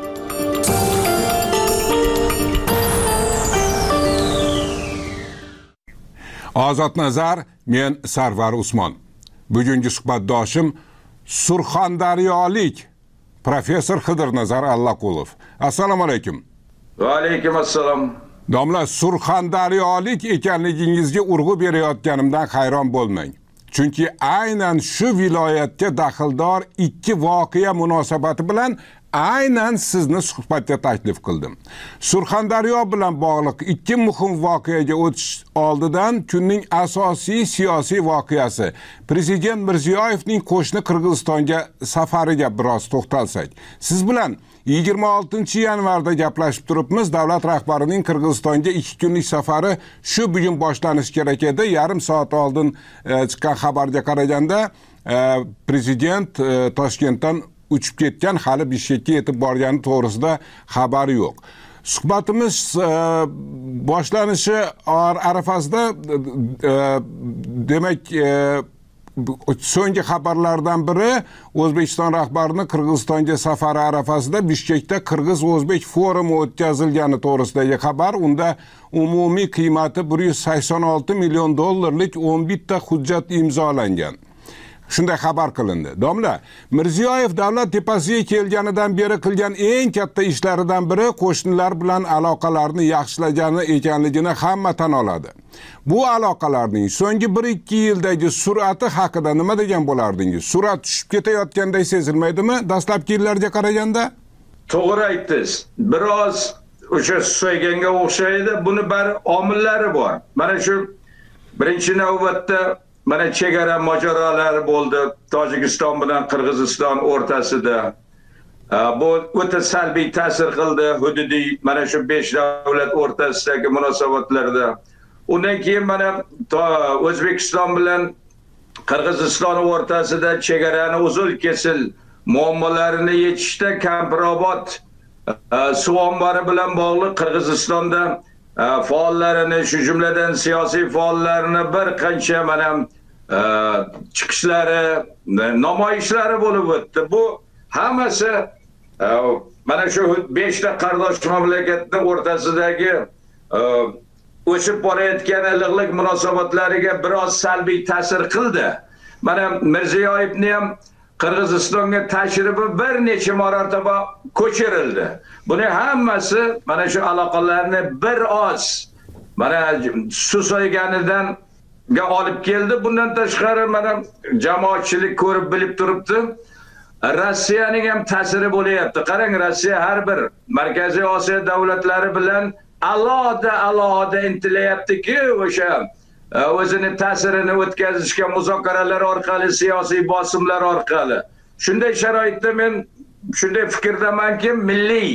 Ozod nazar, men Sarvar Usmon. Bugungi suhbatdoshim Surxondaryolik professor Xidirnazar Allaqulov. Assalomu alaykum. Va alaykum assalom. Domla, Surxondaryolik ekanligingizga urg'u berayotganimdan hayron bo'lmang. Chunki aynan shu viloyatga daxldor ikki voqea munosabati bilan aynan sizni suhbatga taklif qildim. Surxondaryo bilan bog'liq ikki muhim voqeaga o'tish oldidan kunning asosiy siyosiy voqeasi Prezident Mirziyoyevning qo'shni Qirg'izistonga safariga biroz to'xtalsak. Siz bilan 26-yanvarda gaplashib turibmiz. Davlat rahbarining Qirg'izistonga 2 kunlik safari shu bugun boshlanishi kerak edi. Yarim soat oldin chiqqan xabarga qaraganda prezident Toshkentdan uchib ketgan, hali Bishkekka yetib borgani to'g'risida xabar yo'q. Suhbatimiz boshlanishi arafasida demak so'nggi xabarlardan biri O'zbekiston rahbarining Qirg'izistonga safari arafasida Bishkekda Qirg'iz-O'zbek forumi o'tkazilgani to'g'risidagi xabar. Unda umumiy qiymati 186 million dollarlik 11 ta hujjat imzolangan. Shunday xabar qilindi. Domla, Mirziyoyev davlat tepasiga kelganidan beri qilgan eng katta ishlaridan biri qo'shnilar bilan aloqalarni yaxshilagani ekanligini hamma tan oladi. Bu aloqalarning so'nggi 1-2 yildagi sur'ati haqida nima degan bo'lardingiz? Surat tushib ketayotganday sezilmaydimi dastlabki yillarga qaraganda? To'g'ri aytdingiz. Biroz o'sha so'yganga o'xshaydi. Buni bir omillari bor. Mana shu birinchi navbatda mana chegara mojarolari bo'ldi Tojikiston bilan Qirg'iziston o'rtasida. Bu o'ta salbiy ta'sir qildi hududiy mana shu 5 davlat o'rtasidagi munosabatlarda. Undan keyin mana O'zbekiston bilan Qirg'iziston o'rtasida chegarani uzil-kesil muammolarini yechishda Kampirobod suv ombori bilan bog'liq Qirg'izistonda faollarini, shu jumladan siyosiy faollarni bir qancha mana chiqishlari, namoyishlari bo'lib o'tdi. Bu hammasi mana shu 5 ta qardosh mamlakatning o'rtasidagi o'sib borayotgan iliqlik munosabatlariga biroz salbiy ta'sir qildi. Mana Mirziyoyevni ham Qirg'izistonga tashrifi bir necha marotaba ko'chirildi. Buning hammasi mana shu aloqalarni bir oz mana susayganidan olib keldi. Bundan tashqari mana jamoatchilik ko'rib bilib turibdi. Rossiyaning ham ta'siri bo'layapti. Qarang, Rossiya har bir Markaziy Osiyo davlatlari bilan alohida intilayapti-ki, o'sha o'zini ta'sirini o'tkazishga muzokaralar orqali, siyosiy bosimlar orqali. Shunday sharoitda men shunday fikrdamanki, milliy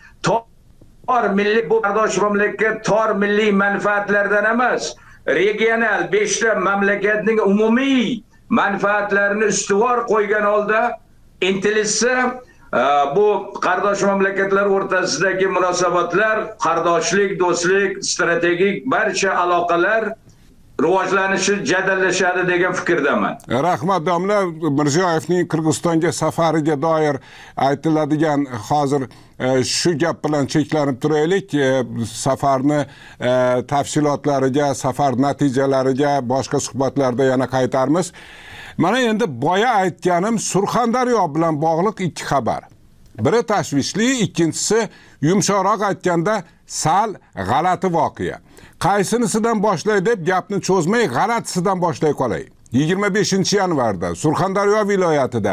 bu qardosh mamlakat tor milliy manfaatlardan emas, regional 5 ta mamlakatning umumiy manfaatlarini ustuvor qo'ygan holda intilishsa, bu qardosh mamlakatlar o'rtasidagi munosabatlar, qardoshlik, do'stlik, strategik barcha aloqalar rivojlanishi jadallashadi degan fikrdaman. Rahmat domla, Mirziyoyevning Qirg'izistonga safariga doir aytiladigan hozir shu gap bilan cheklanib turaylik. Safarni tafsilotlariga, safar natijalariga boshqa suhbatlarda yana qaytarmiz. Mana endi boya aytganim Surxondaryo bilan bog'liq ikki xabar. Biri tashvishli, ikkinchisi yumshoqroq aytganda sal g'alati voqea. Qaysinisidan boshlay deb gapni cho'zmay, g'alatisidan boshlay qolay. 25-yanvarda Surxondaryo viloyatida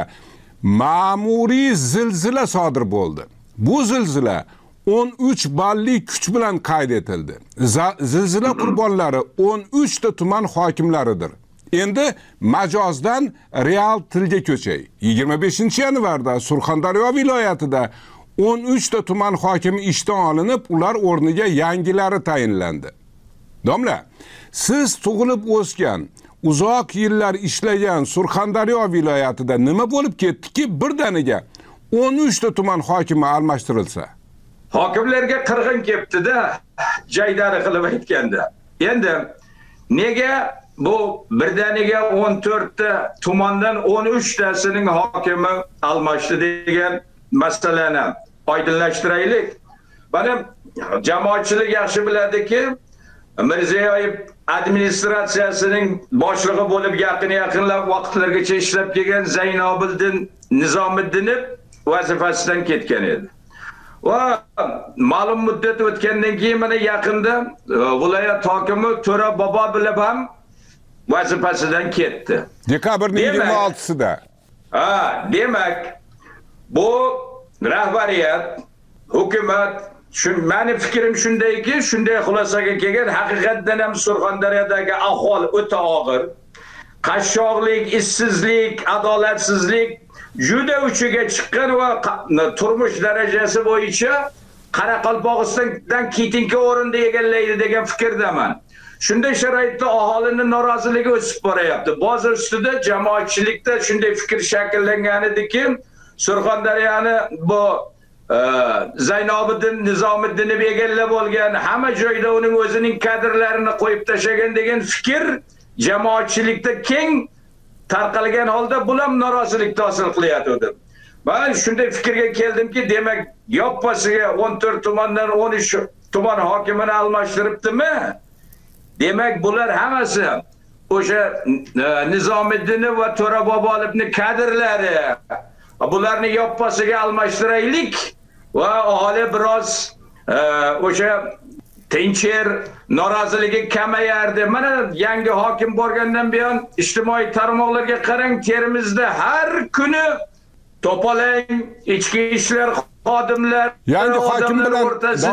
ma'muriy zilzila sodir bo'ldi. Bu zilzila 13 balli kuch bilan qayd etildi. Zilzila qurbonlari 13 ta tuman hokimlaridir. Endi majozdan real tilga ko'chay. 25-yanvarda Surxondaryo viloyatida 13 ta tuman hokimi ishdan olinib, ular o'rniga yangilari tayinlandi. Domla, siz tug'ilib o'sgan, uzoq yillar ishlagan Surxondaryo viloyatida nima bo'lib ketdiki, birdaniga 13 ta tuman hokimi almashtirilsa? Hokimlarga qirg'in kelibdi-da, jaydari qilib aytganda. Endi nega bu birdaniga 14 ta tumandan 13 tasining hokimi almashdi degan masalani oydinlashtiraylik. Mana jamoatchilik yaxshi biladiki, Mirziyoyev administratsiyasining boshlig'i bo'lib yaqinlab vaqtlargacha ishlab kelgan Zaynobiddin Nizomiddinov vazifasidan ketgan edi. Va ma'lum muddat o'tgandan keyin mana yaqinda viloyat hokimi To'ra Bobo bilib ham vazifasidan ketdi. Dekabrning 26-sida. Demak, bu rahbariyat, hukumat, meni fikrim shundayki, shunday xulosaga kelgan, haqiqatdan ham Surxondaryodagi ahvol o'ta og'ir. Qashshoqlik, ishsizlik, adolatsizlik juda uchiga chiqqan va turmush darajasi bo'yicha Qoraqalpog'istondan ketinki o'rinda egallaydi degan fikrdaman. Shunday sharoitda aholining noroziligi o'sib boryapti. Bozor ustida jamoatchilikda shunday fikr shakllangan ediki, Surxondaryoni bu Zaynobiddin Nizomiddinov egallab olgan, hamma joyda uning o'zining kadrlarini qo'yib tashlagan degan fikr jamoatchilikda keng tarqalgan holda bular norozilik hosil qilyapti. Men shunday fikrga keldimki, demak, yoppasiga 14 tumandan 13 tuman hokimini almashtiribdimi? Demak, bular hammasi o'sha Nizomiddinov va To'ra Bobolovning kadrlari. Bularni yoppasiga almashtiraylik va aholi biroz o'sha tincher, noroziligi kamayardi. Mana yangi hokim borgandan buyon ijtimoiy tarmoqlarga qarang, Termizda har kuni to'polang ichki ishlar xodimlar, yangi hokim bilan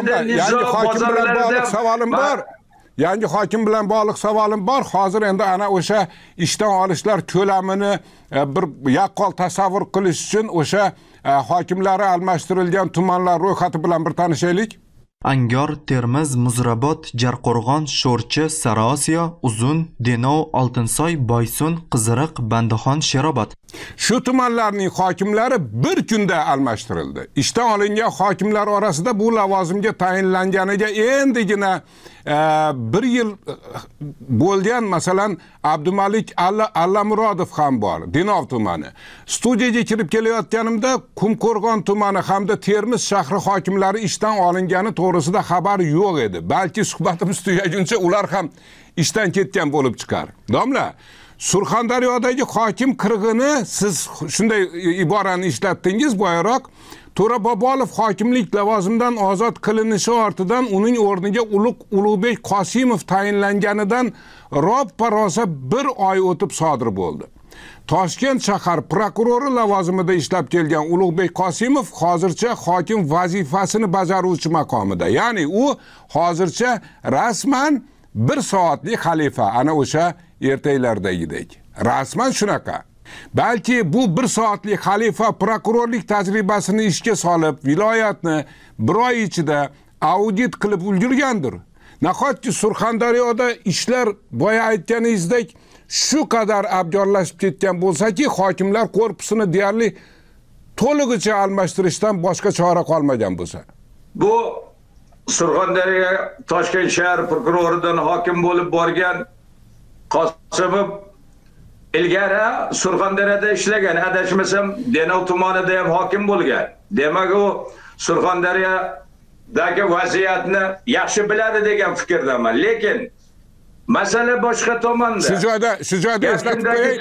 bog'liq savolim bor. Yangi hokim bilan bog'liq savolim bor. Hozir endi ana o'sha ishdan olishlar ko'lamini bir yaqqol tasavvur qilish uchun o'sha hokimlari almashtirilgan tumanlar ro'yxati bilan bir tanishaylik. Angor, Termiz, Muzrabot, Jarqo'rg'on, Sho'rchi, Sariosiyo, Uzun, Denov, Oltinsoy, Boysun, Qiziriq, Bandixon, Sherobod. Shu tumanlarning hokimlari bir kunda almashtirildi. Ishdan olingan hokimlar orasida bu lavozimga tayinlanganiga endigina bir yil bo'lgan, masalan, Abdumalik Allamurodov ham bor, Denov tumani. Studiyaga kirib kelayotganimda Qumqo'rg'on tumani hamda Termiz shahri hokimlari ishdan olingani to'g'risida xabar yo'q edi. Balki suhbatimiz tugaguncha ular ham ishdan ketgan bo'lib chiqar. Domla, Surxondaryodagi hokim qirg'ini siz shunday iborani ishlatdingiz boyaroq. To'ra Bobolov hokimlik lavozimidan ozod qilinishi ortidan uning o'rniga Ulug'bek Qosimov tayinlanganidan roppa-rosa 1 oy o'tib sodir bo'ldi. Toshkent shahar prokurori lavozimida ishlab kelgan Ulug'bek Qosimov hozircha hokim vazifasini bajaruvchi maqomida. Ya'ni u hozircha rasman 1 soatlik xalifa, ana o'sha ertaklardagidek. Rasman shunaqa. Balki bu 1 soatlik xalifa prokurorlik tajribasini ishga solib, viloyatni 1 oy ichida audit qilib ulgurgandir. Nahotki Surxondaryoda ishlar boya aytganingizdek shu qadar abgorlashib ketgan bo'lsa-ki, hokimlar korpusini deyarli to'lig'icha almashtirishdan boshqa chora qolmagan bo'lsa. Bu Surxondaryo Toshkent shahar prokuroridan hokim bo'lib borgan Qosimov ilgari Surxondaryoda ishlagan, adashmasam Denov tumanida ham hokim bo'lgan. Demak, u Surxondaryodagi vaziyatni yaxshi biladi degan fikrdaman. Lekin masala boshqa tomonda. Shu joyda eslatib qo'yay,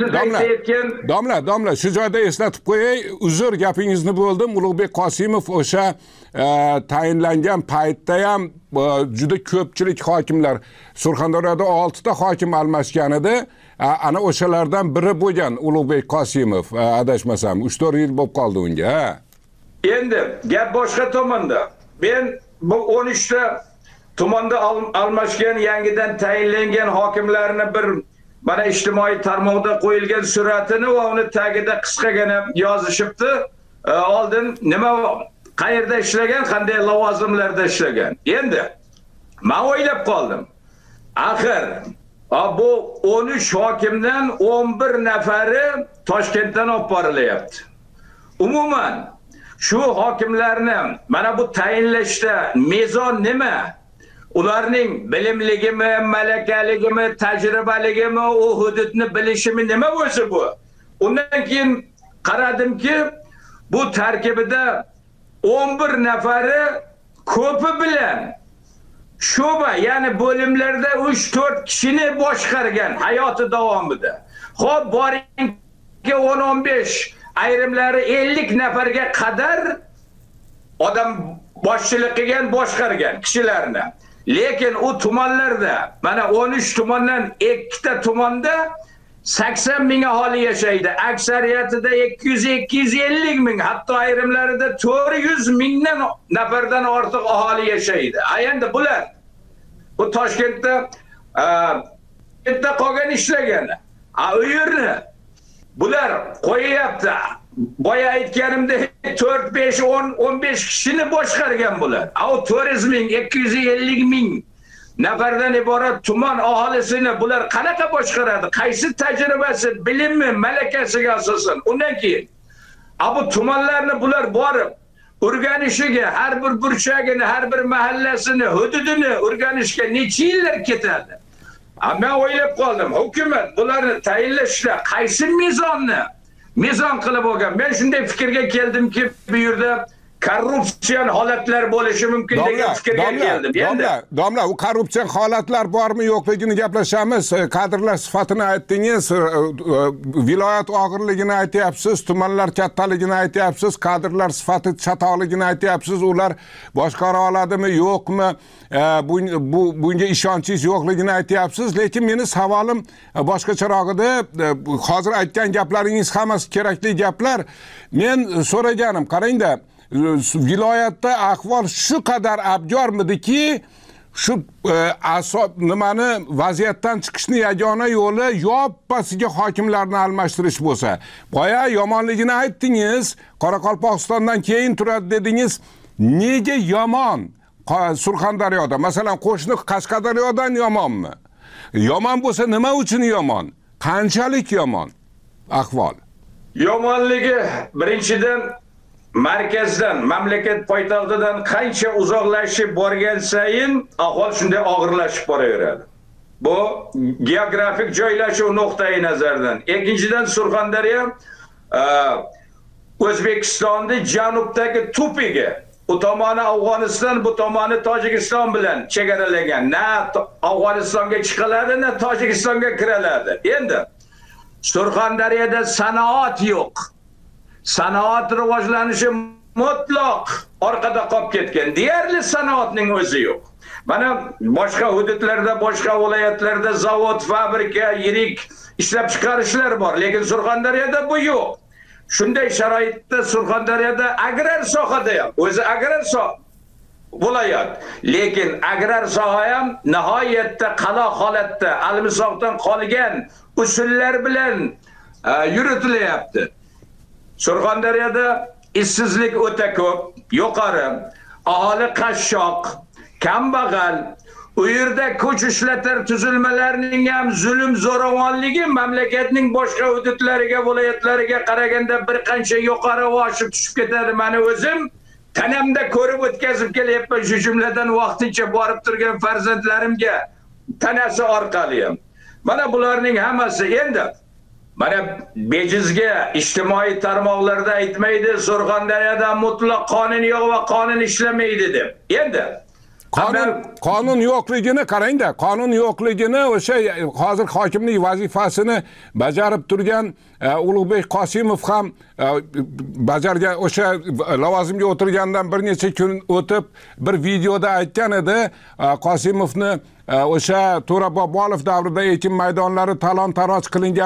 domla, shu joyda eslatib qo'yay, uzr gapingizni bo'ldim. Ulug'bek Qosimov o'sha tayinlangan paytda ham juda ko'pchilik hokimlar Surxondaryoda 6 ta hokim almashgan edi. Ana o'shalardan biri bo'lgan Ulug'bek Qosimov, adashmasam 3-4 yil bo'lib qoldi unga. Endi gap boshqa tomonda. Men bu 13 ta tumanda almashgan, yangidan tayinlangan hokimlarni bir mana ijtimoiy tarmoqda qo'yilgan suratini va uni tagida qisqagina yozishibdi. Oldin nima, qayerda ishlagan, qanday lavozimlarda ishlagan. Endi men o'ylab qoldim. Axir bu 13 hokimdan 11 nafari Toshkentdan olib borilyapti. Umuman shu hokimlarni mana bu tayinlashda mezon nima? Ularning bilimligimi, malakaligimi, tajribaligimi, o hududni bilishimi nima bo'lsa bu? Undan keyin qaradimki, bu tarkibida 11 nafari ko'pi bilan sho'ba, ya'ni bo'limlarda 3-4 kishini boshqargan hayoti davomida. Xo'p, boringki 10-15, ayrimlari 50 nafarga qadar odam boshchilik qilgan, boshqargan kishilarni. Lekin u tumanlarda, mana 13 tumandan 2 ta tumanda 80 ming aholi yashaydi. Aksariyatida 200-250 ming, hatto ayrimlarida 400 mingdan nafardan ortiq aholi yashaydi. Endi bular bu Toshkentda qolgan ishlagani. U yerni bular qo'yyapti. Boya aytganimdek 4, 5, 10, 15 kishini boshqargan bular. O 400 ming, 250 ming nafardan iborat tuman aholisini bular qanaqa boshqaradi? Qaysi tajribasi, bilimi, malakasiga asosan? Undan keyin bu tumanlarni bular borib o'rganishiga, har bir burchagini, har bir mahallasini, hududini o'rganishga necha yillar ketadi? Men o'ylab qoldim, hukumat bularni tayinlashda qaysi mezon qilib olgan. Men shunday fikrga keldimki, bu yerda korrupsion holatlar bo'lishi mumkin degan fikrga keldim. Domla, u korrupsion holatlar bormi yo'qligini gaplashamiz. Kadrlar sifatini aytdingiz, viloyat og'irligini aytyapsiz, tumanlar kattaligini aytyapsiz, kadrlar sifati chatoqligini aytyapsiz. Ular boshqara oladimi, yo'qmi? Bunga ishonchingiz yo'qligini aytyapsiz. Lekin meni savolim boshqacharoq edi. Hozir aytgan gaplaringiz hammasi kerakli gaplar. Men so'raganim, qarangda, viloyatda ahvol shu qadar abgormidiki, shu nimani vaziyatdan chiqishni yagona yo'li yoppasiga hokimlarni almashtirish bo'lsa. Boya yomonligini aytdingiz, Qoraqalpog'istondan keyin turadi dedingiz. Nega yomon? Surxondaryoda, masalan, qo'shni Qashqadaryodan yomonmi? Yomon bo'lsa nima uchun yomon? Qanchalik yomon ahvol? Yomonligi birinchidan markazdan, mamlakat poytaxtidan qancha uzoqlashib borgan sayin ahvol shunday og'irlashib boraveradi. Bu geografik joylashuv nuqtai nazaridan. Ikkinchidan, Surxondaryo O'zbekistonning janubdagi tupiga, u tomoni Afg'oniston, bu tomoni Tojikiston bilan chegaralagan. Na Afg'onistonga chiqiladi, na Tojikistonga kiriladi. Endi Surxondaryoda sanoat yo'q. Sanoat rivojlanishi mutlaq orqada qolib ketgan. Deyarli sanoatning o'zi yo'q. Mana boshqa hududlarda, boshqa viloyatlarda zavod, fabrika, yirik ishlab chiqarishlar bor, lekin Surxondaryoda bu yo'q. Shunday sharoitda Surxondaryoda agrar sohada ham, o'zi agrar soha viloyat, lekin agrar soha ham nihoyatda qaloq holatda, almisoqdan qolgan usullar bilan yuritilyapti. Surxondaryoda ishsizlik o'ta ko'p, yuqori, aholi qashshoq, kambag'al. U yerda kuch ishlatar tuzilmalarining ham zulm zo'ravonligi mamlakatning boshqa hududlariga, viloyatlariga qaraganda bir qancha yuqori oshib tushib ketadi. Meni o'zim tanamda ko'rib o'tkazib kelyapman, shu jumladan vaqtincha borib turgan farzandlarimga tanasi orqali ham. Mana bularning hammasi endi mana bejizga ijtimoiy tarmoqlarda aytmaydi, Surxondaryoda mutlaq qonun yo'q va qonun ishlamaydi deb. Endi qonun yo'qligini qarangda, qonun yo'qligini o'sha hozir hokimlik vazifasini bajarib turgan Ulug'bek Qosimov ham bajargan, o'sha lavozimga o'tirgandan bir necha kun o'tib bir videoda aytgan edi, Qosimovni o'sha To'ra Bobolov davrida ekin maydonlari talon-taroj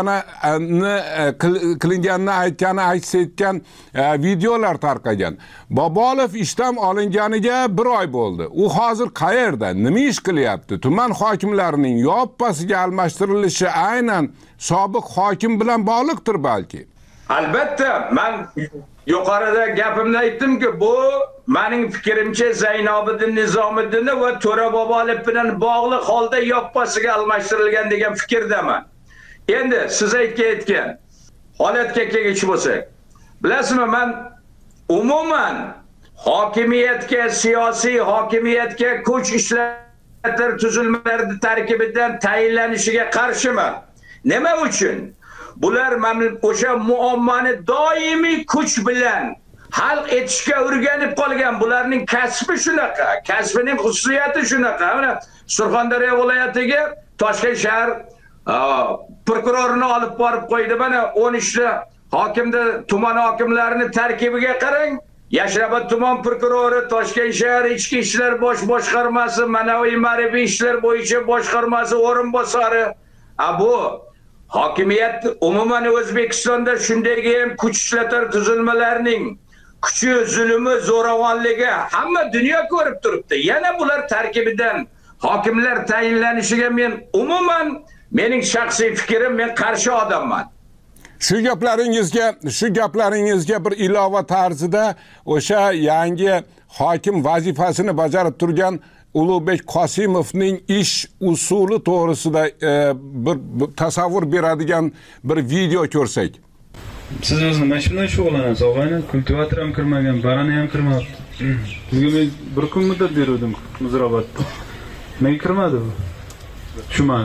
qilinganini aytgani, aks etgan videolar tarqagan. Bobolov ishdan olinganiga 1 oy bo'ldi. U hozir qayerda, nima ish qilyapti? Tuman hokimlarining yoppasiga almashtirilishi aynan sobiq hokim bilan bog'liqdir balki. Albatta, men yuqorida gapimda aytdimki, bu mening fikrimcha Zaynobiddin Nizomiddin va To'ra Bobolov bilan bog'liq holda yoppasiga almashtirilgan degan fikrdaman. Endi siz aytgan holatga kelgich bo'lsak, bilasizmi, men umuman hokimiyatga, siyosiy hokimiyatga kuch ishlatar tuzilmalari tarkibidan tayinlanishiga qarshiman. Nima uchun? Bular o'sha muammoni doimiy kuch bilan hal etishga o'rganib qolgan. Bularning kasbi shunaqa, kasbining xususiyati shunaqa. Mana Surxondaryo viloyatiga Toshkent shahar prokurorini olib borib qo'ydi. Mana 13 ta hokimda tuman hokimlarining tarkibiga qarang. Yashnobod tuman prokurori, Toshkent shahar ichki ishlar bosh boshqarmasi, ma'naviy ma'rifiy ishlar bo'yicha boshqarmasi o'rinbosari. Bu hokimiyat umuman O'zbekistonda shunday ham kuch ishlatar tuzilmalarining kuchi, zulmi, zo'ravonligi hamma dunyo ko'rib turibdi. Yana bular tarkibidan hokimlar tayinlanishiga men umuman, mening shaxsiy fikrim, men qarshi odamman. Shu gaplaringizga bir ilova tarzida o'sha yangi hokim vazifasini bajarib turgan Ulug'bek Qosimovning ish usuli to'g'risida bir tasavvur beradigan bir video ko'rsak. Siz o'zingiz mana shundan shug'ullanasiz, og'ayni, kultivator ham kirmagan, barani ham kirmabdi. Bugun men bir kun muddat berdim Muzrabotda. Nega kirmadi bu? Tushunmadim.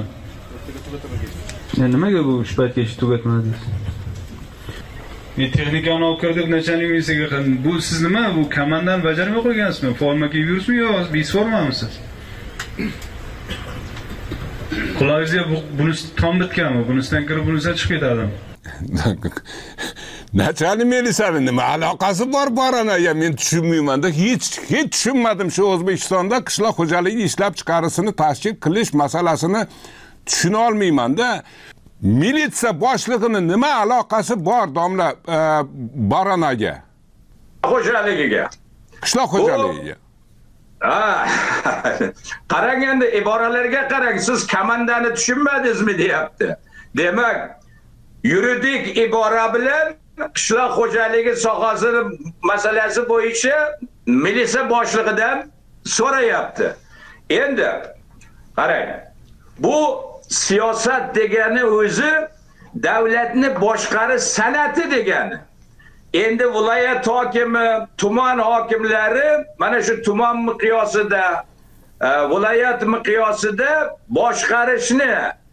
Nimaga bu ish paytgacha tugatmadingiz? Men texnikani olib kirib nachalnik ministriga bu siz nima bu komandan bajarmay qo'ygansizmi? Forma kiyib yuribsizmi yo biz formamisiz? Qulog'ingizga bunisi tom bitganmi? Bunisidan kirib bunisidan chiqib ketadi. Nachalnik ministrning nima aloqasi bor baranaga men tushunmayman-da. Hech tushunmadim shu O'zbekistonda qishloq xo'jaligi ishlab chiqarishini tashkil qilish masalasini tushuna olmayman-da. Militsiya boshlig'ining nima aloqasi bor domla baranaga? Xo'jaligiga. Qishloq xo'jaligiga. Qarang endi iboralarga qarang, siz komandani tushunmadingizmi deyapti. Demak, yuridik ibora bilan qishloq xo'jaligi sohasini masalasi bo'yicha militsiya boshlig'idan so'rayapti. Endi qarang, bu siyosat degani o'zi davlatni boshqarish san'ati degani. Endi viloyat hokimi, tuman hokimlari mana shu tuman miqyosida, viloyat miqyosida boshqarishni,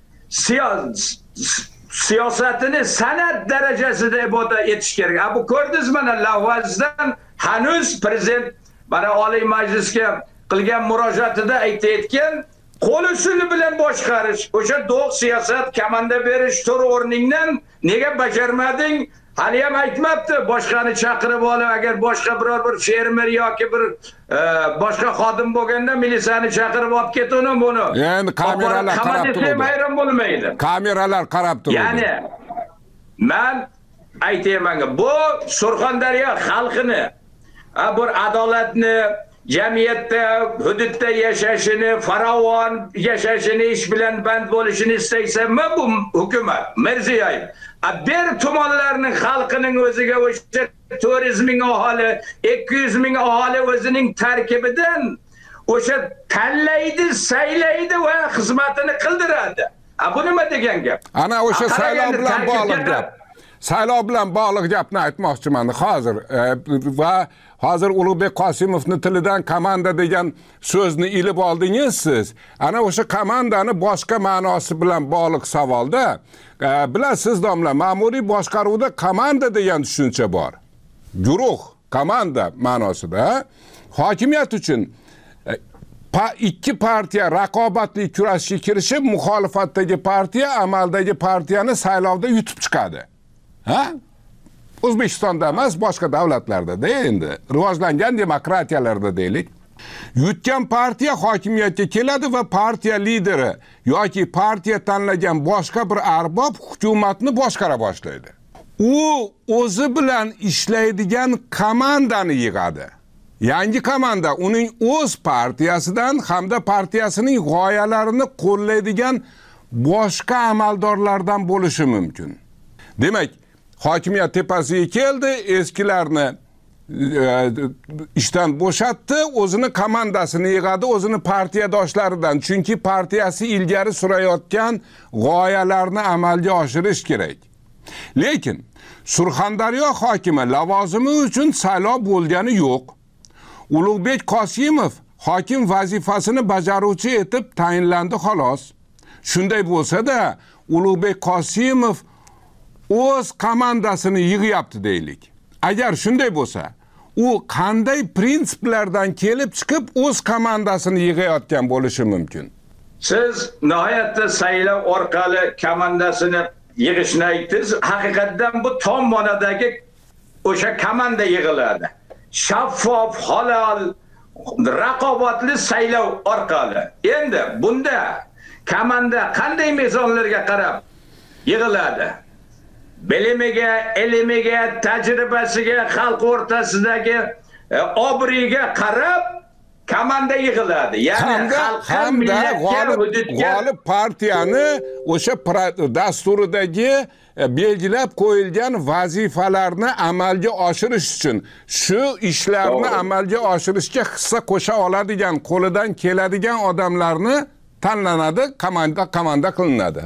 siyosatini san'at darajasida ibodat etish kerak. Bu ko'rdingiz mana lavozdan hanuz prezident mana Oliy Majlisga qilgan murojaatida aytayotgan qo'l usuli bilan boshqarish, o'sha do'q siyosat, komanda berish tur o'rningdan nega bajarmading? Hali ham aytmabdi, boshqani chaqirib olib, agar boshqa biror bir fermer yoki bir boshqa xodim bo'lganda militsiyani chaqirib olib ketuni buni. Endi kameralar qarab turibdi. Hayron bo'lmaydi. Kameralar qarab turibdi. Ya'ni men aytayman, bu Surxondaryo xalqini bir adolatni, jamiyatda, hududda yashashini, farovon yashashini, ish bilan band bo'lishini istaysanmi bu hukumat, Mirziyoyev. Bir tumanlarning xalqining o'ziga o'sha 400 ming aholi, 200 ming aholi o'zining tarkibidan o'sha tanlaydi, saylaydi va xizmatini qildiradi. Bu nima degan gap? Ana o'sha saylov bilan bog'liq gap. Saylov bilan bog'liq gapni aytmoqchiman hozir. Va hozir Ulug'bek Qosimovning tilidan komanda degan so'zni ilib oldingiz siz. Ana o'sha komandani boshqa ma'nosi bilan bog'liq savolda, bilasiz domla, ma'muriy boshqaruvda komanda degan tushuncha bor. Guruh, komanda ma'nosida hokimiyat uchun ikki partiya raqobatli kurashga kirishib, muxolifatdagi partiya amaldagi partiyani saylovda yutib chiqadi. Ha? O'zbekistonda emas, boshqa davlatlarda endi rivojlangan demokratiyalarda deylik. Yutgan partiya hokimiyatga keladi va partiya lideri yoki partiya tanlagan boshqa bir arbob hukumatni boshqara boshlaydi. U o'zi bilan ishlaydigan komandani yig'adi. Yangi komanda uning o'z partiyasidan hamda partiyasining g'oyalarini qo'llaydigan boshqa amaldorlardan bo'lishi mumkin. Demak, hokimiyat tepasiga keldi, eskilarni ishdan bo'shatdi, o'zini komandasini yig'adi, o'zini partiyadoshlaridan, chunki partiyasi ilgari surayotgan g'oyalarni amalga oshirish kerak. Lekin Surxondaryo hokimi lavozimi uchun saylov bo'lgani yo'q. Ulug'bek Qosimov hokim vazifasini bajaruvchi etib tayinlandi xolos. Shunday bo'lsa-da, Ulug'bek Qosimov o'z komandasini yig'yapti deylik. Agar shunday bo'lsa, u qanday prinsiplardan kelib chiqib o'z komandasini yig'ayotgan bo'lishi mumkin? Siz nihoyatda saylov orqali komandasini yig'ishni aytdingiz. Haqiqatdan bu tom ma'nodagi o'sha komanda yig'iladi. Shaffof, halol, raqobatli saylov orqali. Endi bunda komanda qanday mezonlarga qarab yig'iladi? Bilimiga, ilmiga, tajribasiga, xalq o'rtasidagi obro'yiga qarab komanda yig'iladi. Ya'ni hamda g'olib partiyani o'sha dasturidagi belgilab qo'yilgan vazifalarni amalga oshirish uchun, shu ishlarni amalga oshirishga hissa qo'sha oladigan, qo'lidan keladigan odamlarni tanlanadi, komanda qilinadi.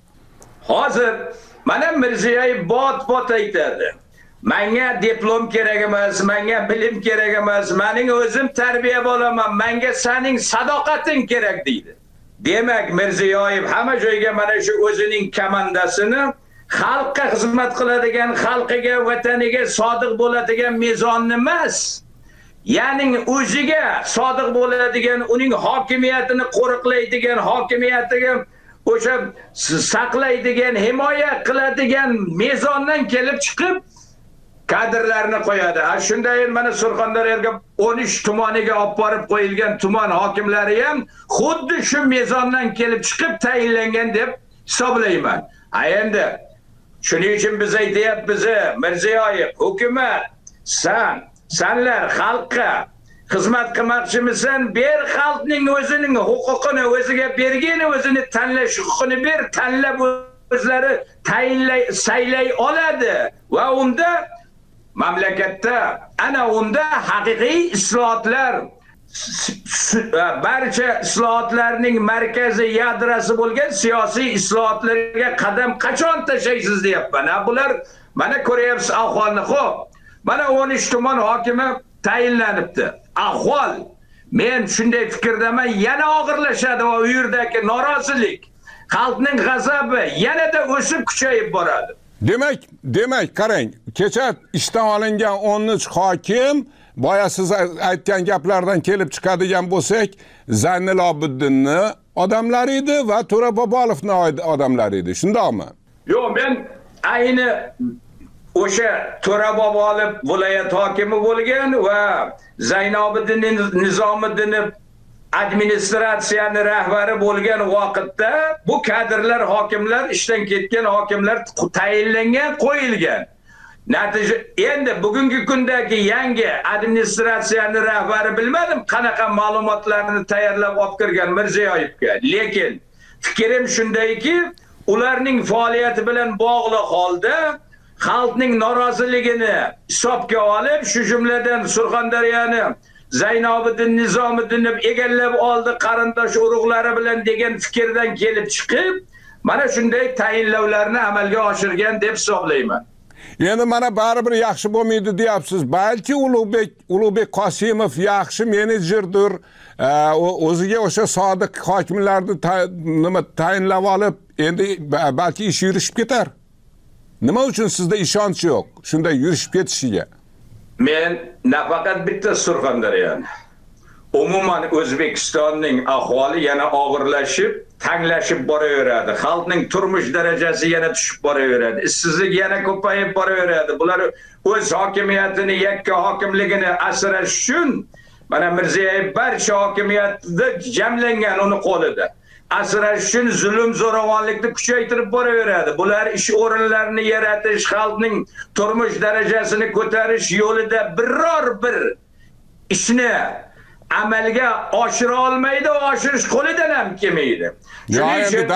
Hozir mana Mirziyoyev bot aytadi. Menga diplom kerak emas, menga bilim kerak emas, mening o'zim tarbiya bo'laman, menga sening sadoqating kerak deydi. Demak, Mirziyoyev hamma joyga mana shu o'zining komandasini xalqqa xizmat qiladigan, xalqiga, vataniga sodiq bo'ladigan mezonni emas, ya'ni o'ziga sodiq bo'ladigan, uning hokimiyatini qo'riqlaydigan, hokimiyatiga o'sha saqlaydigan, himoya qiladigan mezondan kelib chiqib kadrlarni qo'yadi. Shunday mana Surxondaryoga 13 tumaniga olib borib qo'yilgan tuman hokimlari ham xuddi shu mezondan kelib chiqib tayinlangan deb hisoblayman. Endi shuning uchun biz aytyapmiz, Mirziyoyev, hukumat, senlar xalqqa xizmat qilmoqchimisan, ber xalqning o'zining huquqini o'ziga bergin, o'zini tanlash huquqini ber, tanlab o'zlari tayinlay, saylay oladi va unda mamlakatda ana unda haqiqiy islohotlar, barcha islohotlarning markaziy yadrosi bo'lgan siyosiy islohotlarga qadam qachon tashlaysiz deyapman. Bular mana ko'ryapsiz ahvolni. Xo'p, mana 13 tuman hokimi tayinlanibdi. Ahvol, men shunday fikrdaman, yana og'irlashadi va u yerdagi norozilik, xalqning g'azabi yanada o'sib kuchayib boradi. Demak, qarang, kecha ishdan olingan 13 hokim, boya siz aytgan gaplardan kelib chiqadigan bo'lsak, Zaynul Obiddinning odamlari edi va To'ra Bobolovning odamlari edi. Shundaqmi? Yo'q, men ayni o'sha To'ra Bobolov viloyat hokimi bo'lgan va Zaynobiddin Nizomiddin administratsiyani rahbari bo'lgan vaqtda bu kadrlar hokimlar ishdan ketgan hokimlar tayinlangan, qo'yilgan. Natija endi bugungi kundagi yangi administratsiyani rahbari bilmadim qanaqa ma'lumotlarni tayyorlab olib kirgan Mirziyoyevga. Lekin fikrim shundayki, ularning faoliyati bilan bog'liq holda xalqning noroziligini hisobga olib, shu jumladan Surxondaryoni Zaynobiddin Nizomiddin egallab oldi qarindosh urug'lari bilan degan fikrdan kelib chiqib, mana shunday tayinlovlarni amalga oshirgan deb hisoblayman. Endi mana baribir yaxshi bo'lmaydi deyapsiz. Balki Ulug'bek Qosimov yaxshi menejerdir. O'ziga o'sha sodiq hokimlarni tayinlab olib, endi balki ish yurishib ketar. Nima uchun sizda ishonch yo'q shunday yurishib ketishiga? Men nafaqat bitta Surxondaryoni, umuman O'zbekistonning ahvoli yana og'irlashib, tanglashib boraveradi. Xalqning turmush darajasi yana tushib boraveradi. Ishsizlik yana ko'payib boraveradi. Bular o'z hokimiyatini, yakka hokimligini asrash uchun mana Mirziyoyev barcha hokimiyatda jamlangan uni qo'lida. Asrash uchun zulm zo'ravonlikni kuchaytirib boraveradi. Bular ish o'rinlarini yaratish, xalqning turmush darajasini ko'tarish yo'lida biror bir ishni amalga oshira olmaydi, oshirish qo'lidan ham kelmaydi. Endi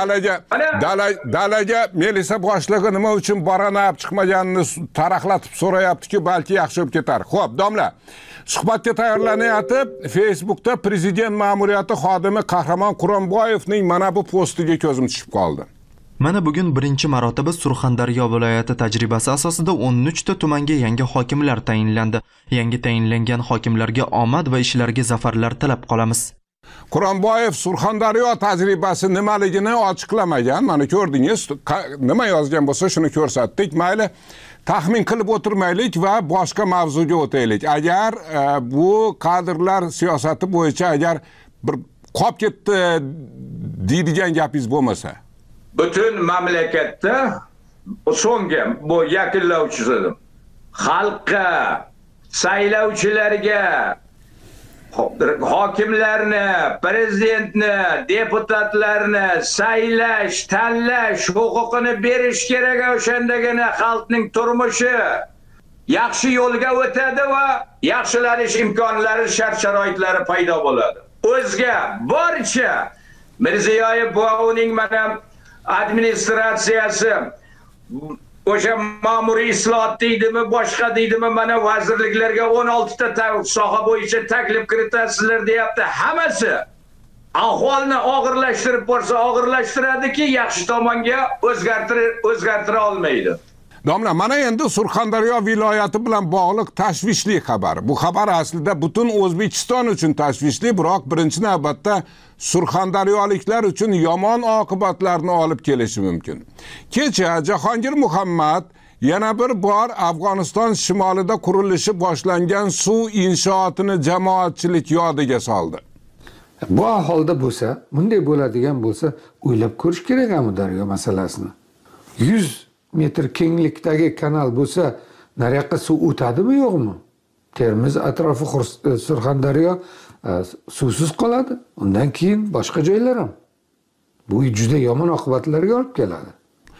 dalaga Melisa boshlig'i nima uchun boranab chiqmaganini taraqlatib so'rayapti-ki, balki yaxshi bo'lib ketar. Xo'p, domla, suhbatga tayyorlanayotib, Facebookda prezident ma'muriyati xodimi Qahramon Quronboyevning mana bu postiga ko'zim tushib qoldi. Mana bugun birinchi marotaba Surxondaryo viloyati tajribasi asosida 13 ta tumanga yangi hokimlar tayinlandi. Yangi tayinlangan hokimlarga omad va ishlarga zafarlar tilab qolamiz. Quronboyev Surxondaryo tajribasi nimaligini ochiqlamagan. Mana ko'rdingiz, nima yozgan bo'lsa shuni ko'rsatdik. Mayli, taxmin qilib o'tirmaylik va boshqa mavzuga o'taylik. Agar bu kadrlar siyosati bo'yicha agar bir qolib ketdi deydigan gapingiz bo'lmasa, butun mamlakatda so'nggi bu yakunlovchisi xalqqa, saylovchilarga, hokimlarni, prezidentni, deputatlarni saylash, tanlash huquqini berish kerak. O'shandagina xalqning turmushi yaxshi yo'lga o'tadi va yaxshilanish imkonlari, shart-sharoitlari paydo bo'ladi. O'zga barcha Mirziyoyev va uning mana administratsiyasi o'sha ma'muriy islohot deydimi, boshqa deydimi, mana vazirliklarga 16 ta soha bo'yicha taklif kiritasizlar deyapti. Hammasi ahvolni og'irlashtirib borsa og'irlashtiradiki, yaxshi tomonga o'zgartira olmaydi. Domla, mana endi Surxondaryo viloyati bilan bog'liq tashvishli xabar. Bu xabar aslida butun O'zbekiston uchun tashvishli, biroq birinchi navbatda surxondaryoliklar uchun yomon oqibatlarni olib kelishi mumkin. Kecha Jahongir Muhammad yana bir bor Afg'oniston shimolida qurilishi boshlangan suv inshootini jamoatchilik yodiga soldi. Bu ahvolda bo'lsa, bunday bo'ladigan bo'lsa, o'ylab ko'rish kerak Amudaryo masalasini. 100 metr kenglikdagi kanal bo'lsa, nariyoqqa suv o'tadimi, yo'qmi? Termiz atrofi Surxondaryo suvsiz qoladi. Undan keyin boshqa joylar ham. Bu juda yomon oqibatlarga olib keladi.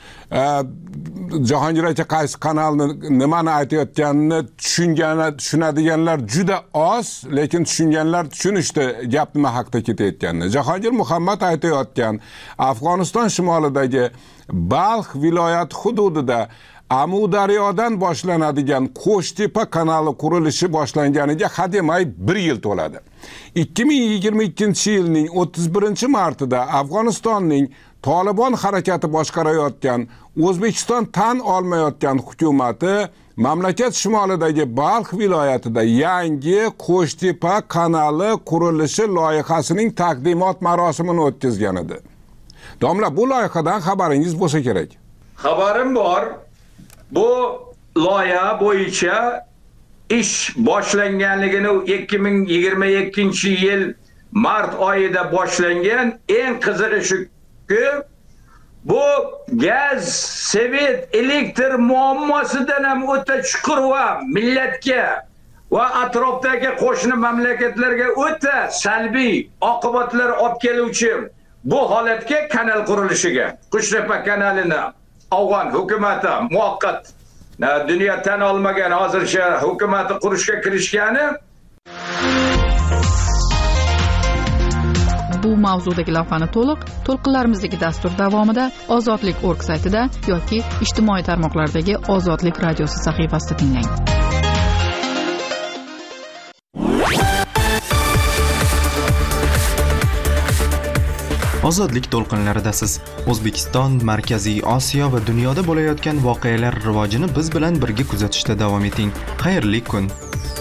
Jahongir aka qaysi kanalni nimani aytayotganini tushunadiganlar juda oz, lekin tushunganlar tushunishdi gap nima haqida ketayotganini. Jahongir Muhammad aytayotgan Afg'oniston shimolidagi Balx viloyati hududida Amudaryodan boshlanadigan Qo'shtepa kanali qurilishi boshlanganiga hademay 1 yil to'ladi. 2022-yilning 31-martida Afg'onistonning Taliban harakati boshqarayotgan, O'zbekiston tan olmayotgan hukumati mamlakat shimolidagi Balx viloyatida yangi Qo'shtepa kanali qurilishi loyihasining taqdimot marosimini o'tkazgan edi. Domla, bu loyihadan xabaringiz bo'lsa kerak. Xabarim bor. Bu loyiha bo'yicha ish boshlanganligini 2022-yil mart oyida boshlangan. Eng qizig'i shuki, Bu gaz, svet, elektr muammosidan ham o'ta chuqur va millatga va atrofdagi qo'shni mamlakatlarga o'ta salbiy oqibatlar olib keluvchi bu holatga kanal qurilishiga Qushtepa kanalini Afg'on hukumati muvaqqat dunyo tan olmagan hozircha hukumati qurishga kirishgani. Bu mavzudagi lavhani to'lqinlarimizdagi dastur davomida Ozodlik.org saytida yoki ijtimoiy tarmoqlardagi Ozodlik radiosi sahifasida tinglang. Ozodlik to'lqinlaridasiz. O'zbekiston, Markaziy Osiyo va dunyoda bo'layotgan voqealar rivojini biz bilan birga kuzatishda davom eting. Xayrli kun.